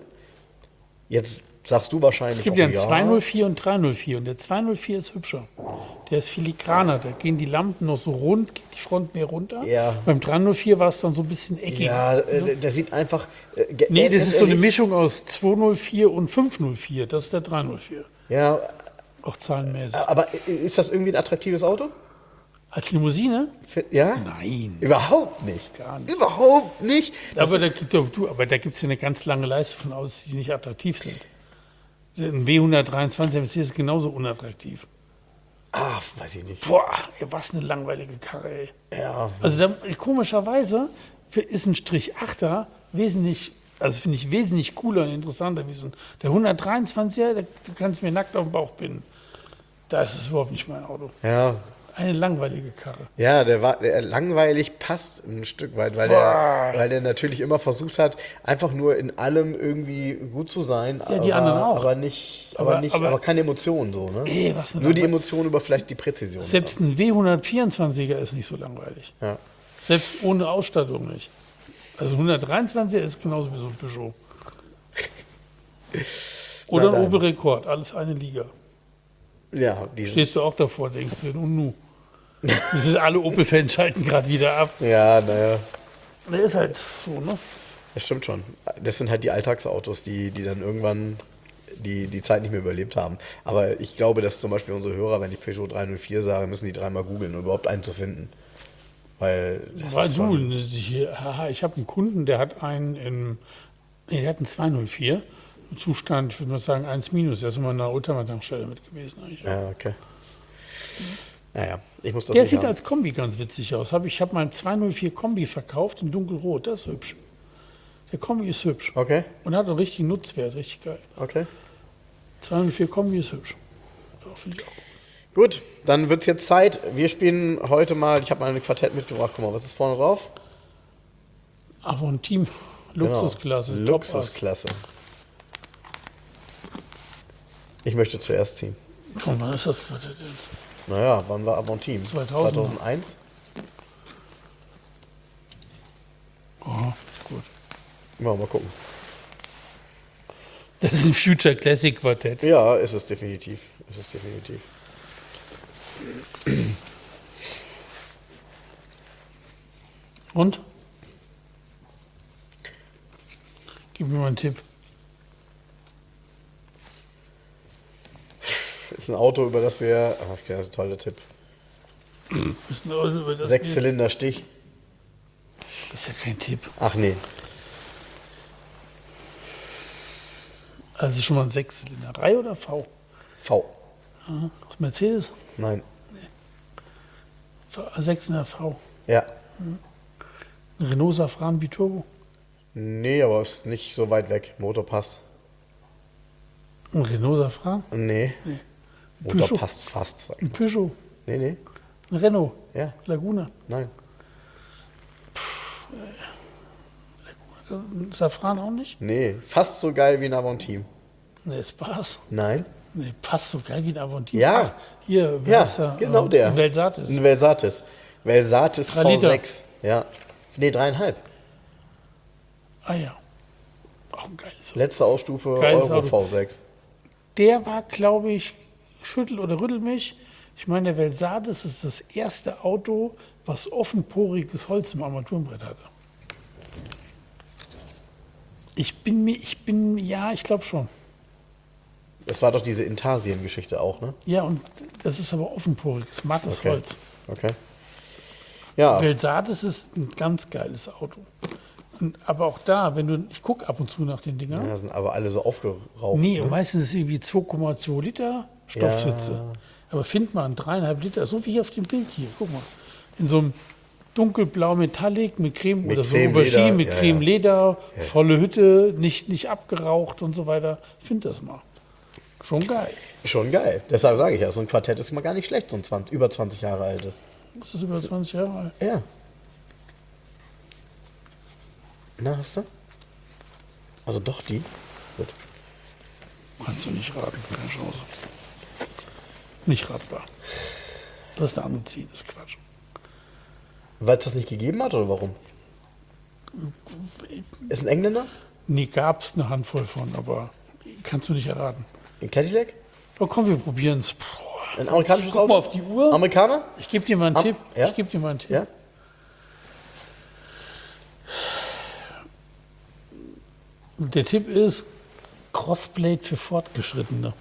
jetzt sagst du wahrscheinlich, Es gibt auch, ja einen zweihundertvier und dreihundertvier und der zweihundertvier ist hübscher. Der ist filigraner, da gehen die Lampen noch so rund, geht die Front mehr runter. Ja. Beim dreihundertvier war es dann so ein bisschen eckig. Ja, äh, der sieht einfach. Äh, ge- Nee, das äh, ist so eine ehrlich, Mischung aus zweihundertvier und fünfhundertvier. Das ist der dreihundertvier. Ja, Auch zahlenmäßig. aber ist das irgendwie ein attraktives Auto? Als Limousine? Fi- Ja? Nein. Überhaupt nicht. Gar nicht. Überhaupt nicht. Das Aber da, ist, gibt, du, aber da gibt es ja eine ganz lange Leiste von Autos, die nicht attraktiv sind. Ein W hundertdreiundzwanzig M C ist genauso unattraktiv. ah, weiß ich nicht. Boah, ey, was eine langweilige Karre, ey. Ja. Also da, komischerweise ist ein Strich achter wesentlich, also finde ich wesentlich cooler und interessanter wie so ein, der hundertdreiundzwanziger, da, du kannst mir nackt auf den Bauch binden. Da ist es überhaupt nicht mein Auto. Ja. Eine langweilige Karre. Ja, der war der langweilig passt ein Stück weit, weil Boah. der, weil der natürlich immer versucht hat, einfach nur in allem irgendwie gut zu sein. Ja, die aber, anderen auch. Aber nicht, aber, Aber- nicht, aber- aber keine Emotionen so, ne? Ey, was denn nur die aber- Emotionen über vielleicht die Präzision. Selbst ein W hundertvierundzwanziger ist nicht so langweilig. Ja. Selbst ohne Ausstattung nicht. Also hundertdreiundzwanziger ist genauso wie so ein Peugeot. Oder Na ein dann. Opel Rekord, alles eine Liga. Ja, die sind, Stehst du auch davor, denkst du, und nu. Die sind alle Opel-Fans schalten gerade wieder ab. ja, naja. Der ist halt so, ne? Das stimmt schon. Das sind halt die Alltagsautos, die, die dann irgendwann die die Zeit nicht mehr überlebt haben. Aber ich glaube, dass zum Beispiel unsere Hörer, wenn ich Peugeot dreihundertvier sage, müssen die dreimal googeln, um überhaupt einen zu finden. Weil das Weil ist du, schon, hier, haha, ich habe einen Kunden, der hat einen, im, nee, der hat einen zweihundertvier. Zustand, ich würde mal sagen, eins minus. Der ist immer in einer Ultramark-Tankstelle mit gewesen. Eigentlich. ja, okay. Naja, ich muss das Der nicht sieht haben. als Kombi ganz witzig aus. Hab, ich habe meinen zweihundertvier Kombi verkauft in dunkelrot. Das ist hübsch. Der Kombi ist hübsch. Okay, Und hat einen richtigen Nutzwert. Richtig geil. okay. zweihundertvier Kombi ist hübsch. Ja, finde ich auch. Gut, dann wird es jetzt Zeit. Wir spielen heute mal, ich habe mal ein Quartett mitgebracht. Guck mal, was ist vorne drauf? Avon-Team. Luxusklasse. Genau. Top-Ass. Luxusklasse. Ich möchte zuerst ziehen. Von wann ist das Quartett denn? Naja, wann war Avon Team? zweitausend. zweitausendeins? Oh, gut. Ja, mal gucken. Das ist ein Future Classic Quartett. Ja, ist es definitiv. Ist es definitiv. Und? Gib mir mal einen Tipp. Ist ein Auto, über das wir. Ach, das ist ein toller Tipp. Ist ein Auto, über das Sechs wir- Zylinder Stich. Das ist ja kein Tipp. Ach nee. Also schon mal ein Sechszylinder. Reihe oder V? V. Aha. Das Mercedes? Nein. Sechszylinder V. Ja. Ein Renault Safran Biturbo. Nee, aber ist nicht so weit weg. Motor passt. Ein Renault Safran. Nee. Nee. Motor Peugeot. passt fast. Sag ich. Ein Peugeot. Nee, nee. Ein Renault. Ja. Laguna. Nein. Ein Safran auch nicht? Nee. Fast so geil wie ein Avon Team. Nee, Spaß. Nein. Nee, passt so geil wie ein Avontin. Ja. Ach, hier, wer Ja, ist der? genau Äh, der. Velsatis. Ein Velsatis. Velsatis Drei V Liter. sechs. Ja. Nee, dreieinhalb. Ah ja. Auch ein geiles Auto. Letzte Ausstufe Geiles Euro Auto. V sechs. Der war, glaube ich, schüttel oder rüttel mich. Ich meine, der Velsatis ist das erste Auto, was offenporiges Holz im Armaturenbrett hatte. Ich bin mir, ich bin, ja, ich glaube schon. Das war doch diese Intarsien-Geschichte auch, ne? Ja, und das ist aber offenporiges, mattes Okay. Holz. Okay. Ja. Velsatis ist ein ganz geiles Auto. Und, aber auch da, wenn du, ich gucke ab und zu nach den Dingern. Ja, sind aber alle so aufgeraucht. Nee, ne? und meistens ist es irgendwie zwei Komma zwei Liter Stoffsitze. Ja. Aber find mal einen dreieinhalb Liter, so wie hier auf dem Bild hier. Guck mal. In so einem dunkelblau Metallic mit Creme Mit oder so Creme-Leder, Aubergine mit ja, Creme ja. Leder, volle Hütte, nicht, nicht abgeraucht und so weiter. Find das mal. Schon geil. Schon geil. Deshalb sage ich ja, so ein Quartett ist mal gar nicht schlecht, so ein zwanzig, über zwanzig Jahre altes. Das ist über zwanzig Jahre alt. Ja. Na, hast du? Also doch die? Gut. Kannst du nicht raten, keine Chance. Nicht ratbar. Das ist der Anziehen, das ist Quatsch. Weil es das nicht gegeben hat oder warum? Ist ein Engländer? Nee, gab es eine Handvoll von, aber kannst du nicht erraten. Ein Cadillac? Aber komm, wir probieren es. Ein amerikanisches Guck mal Auto? auf die Uhr. Amerikaner? Ich gebe dir mal einen Am- Tipp. ja? Ich gebe dir mal einen Tipp. Ja? Der Tipp ist Crossblade für Fortgeschrittene.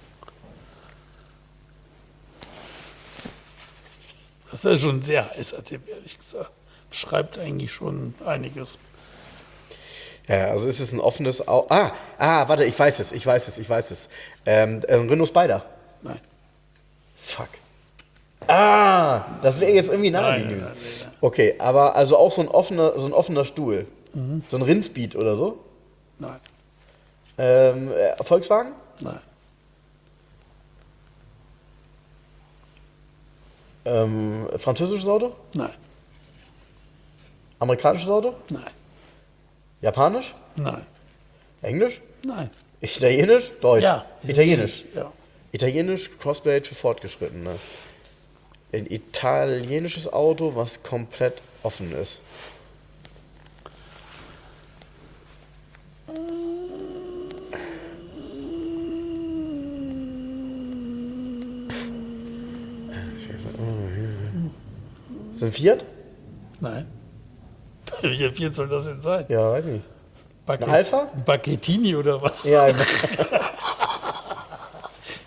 Das ist schon ein sehr heißer Tipp, ehrlich gesagt. Beschreibt eigentlich schon einiges. Ja, also ist es ein offenes Auto. Ah, ah, warte, ich weiß es, ich weiß es, ich weiß es. Ähm, ein Renault Spider. Nein. Fuck. Ah, das wäre jetzt irgendwie Nein, naheliegend. nein, nein, nein. Okay, aber also auch so ein offener, so ein offener Stuhl. So ein Rindspeed oder so. Nein. Ähm, äh, Volkswagen? Nein. Ähm, französisches Auto? Nein. Amerikanisches Auto? Nein. Japanisch? Nein. Englisch? Nein. Italienisch? Deutsch? Ja. Italienisch. Ja. Italienisch Crossblade für Fortgeschrittene. Ein italienisches Auto, was komplett offen ist. Ist ein Fiat? Nein. Wie viel soll das denn sein? Ja, weiß ich nicht. Bacche- Ein Alpha? Ein Bacchettini oder was? Ja,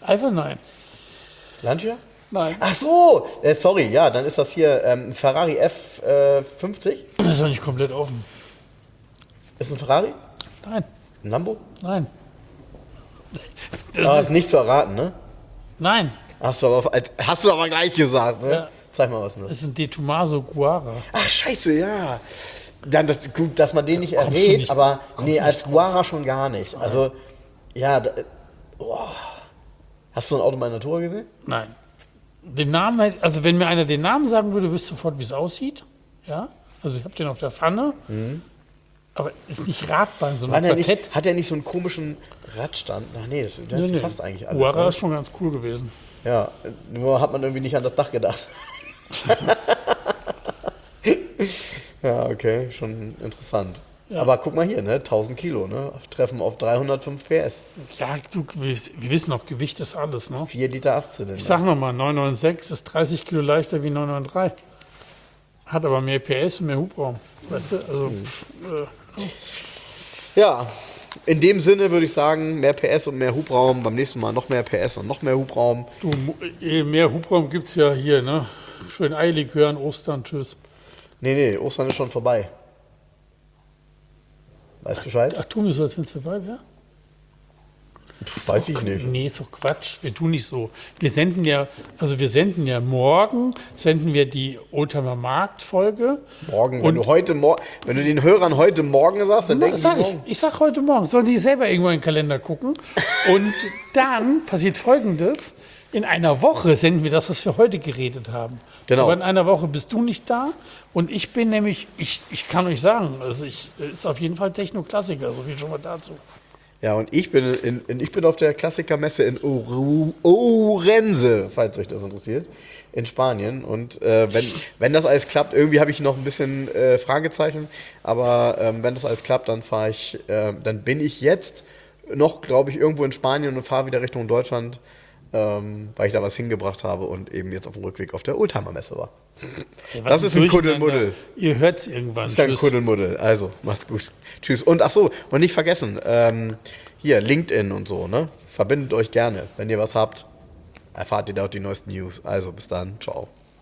Alpha, nein. Lancia? Nein. Ach so, äh, sorry, ja, dann ist das hier ähm, ein Ferrari F fünfzig. Das ist doch nicht komplett offen. Ist ein Ferrari? Nein, Ein Lambo? nein. Das Ah, ist, ist nicht zu erraten, ne? nein, Hast du aber, als- hast du aber gleich gesagt, ne? Ja. Zeig mal was mit. das ist ein De Tomaso Guara. Ach, scheiße, ja. Dann das, gut, dass man den nicht Kommst du errät, nicht- aber kommst nee, du als nicht Guara schon gar nicht. Also, ja, da, oh. Hast du ein Auto meiner Natur gesehen? Nein. Den Namen, hätte- also wenn mir einer den Namen sagen würde, wüsste sofort, wie es aussieht. Ja, also ich habe den auf der Pfanne. Aber ist nicht Radbahn, sondern Hat er, nicht, Quartett. hat er nicht so einen komischen Radstand? Ach nee, das, das Nee, nee. passt eigentlich alles. Guara Ne? ist schon ganz cool gewesen. Ja, nur hat man irgendwie nicht an das Dach gedacht. Ja, okay, schon interessant. Ja. Aber guck mal hier, ne? tausend Kilo, ne? Treffen auf dreihundertfünf P S. Ja, du, wir, wir wissen auch, Gewicht ist alles. Ne? vier Liter Achtzylinder. Ich sag nochmal, neun neun sechs ist dreißig Kilo leichter wie neun neun drei. Hat aber mehr P S und mehr Hubraum. Weißt du, also pff, äh, Ja, in dem Sinne würde ich sagen, mehr P S und mehr Hubraum. Beim nächsten Mal noch mehr P S und noch mehr Hubraum. du, eh, mehr Hubraum gibt es ja hier. Ne? Schön Eierlikör an Ostern, tschüss. Nee, nee, Ostern ist schon vorbei. Weißt du Bescheid? Ach, tu mir so, als wenn es vorbei wäre. Weiß ich nicht. Nee, ist doch Quatsch. Wir tun nicht so. Wir senden ja, also wir senden ja morgen, senden wir die Oldtimer Markt-Folge. Morgen, wenn Und- du heute Mor wenn du den Hörern heute Morgen sagst, dann Na, denken sag die ich. morgen. Ich sag heute Morgen. Sollen Sie selber irgendwo in den Kalender gucken. Und dann passiert Folgendes. In einer Woche senden wir das, was wir heute geredet haben. Genau. Aber in einer Woche bist du nicht da. Und ich bin nämlich, ich, ich kann euch sagen, also ich ist auf jeden Fall Techno-Klassiker, so viel schon mal dazu. Ja, und ich bin, in, in, ich bin auf der Klassikermesse in Oru- Ourense, falls euch das interessiert, in Spanien. Und äh, wenn, wenn das alles klappt, irgendwie habe ich noch ein bisschen äh, Fragezeichen, aber ähm, wenn das alles klappt, dann fahre ich, äh, dann bin ich jetzt noch, glaube ich, irgendwo in Spanien und fahre wieder Richtung Deutschland, ähm, weil ich da was hingebracht habe und eben jetzt auf dem Rückweg auf der Oldtimer-Messe war. Was Das ist ein Durcheinander. Kuddelmuddel. Ihr hört es irgendwann. Das ist ja ein Tschüss. Kuddelmuddel. Also, macht's gut. Tschüss. Und ach so, und nicht vergessen, ähm, hier, LinkedIn und so, ne? Verbindet euch gerne. Wenn ihr was habt, erfahrt ihr dort die neuesten News. Also, bis dann. Ciao.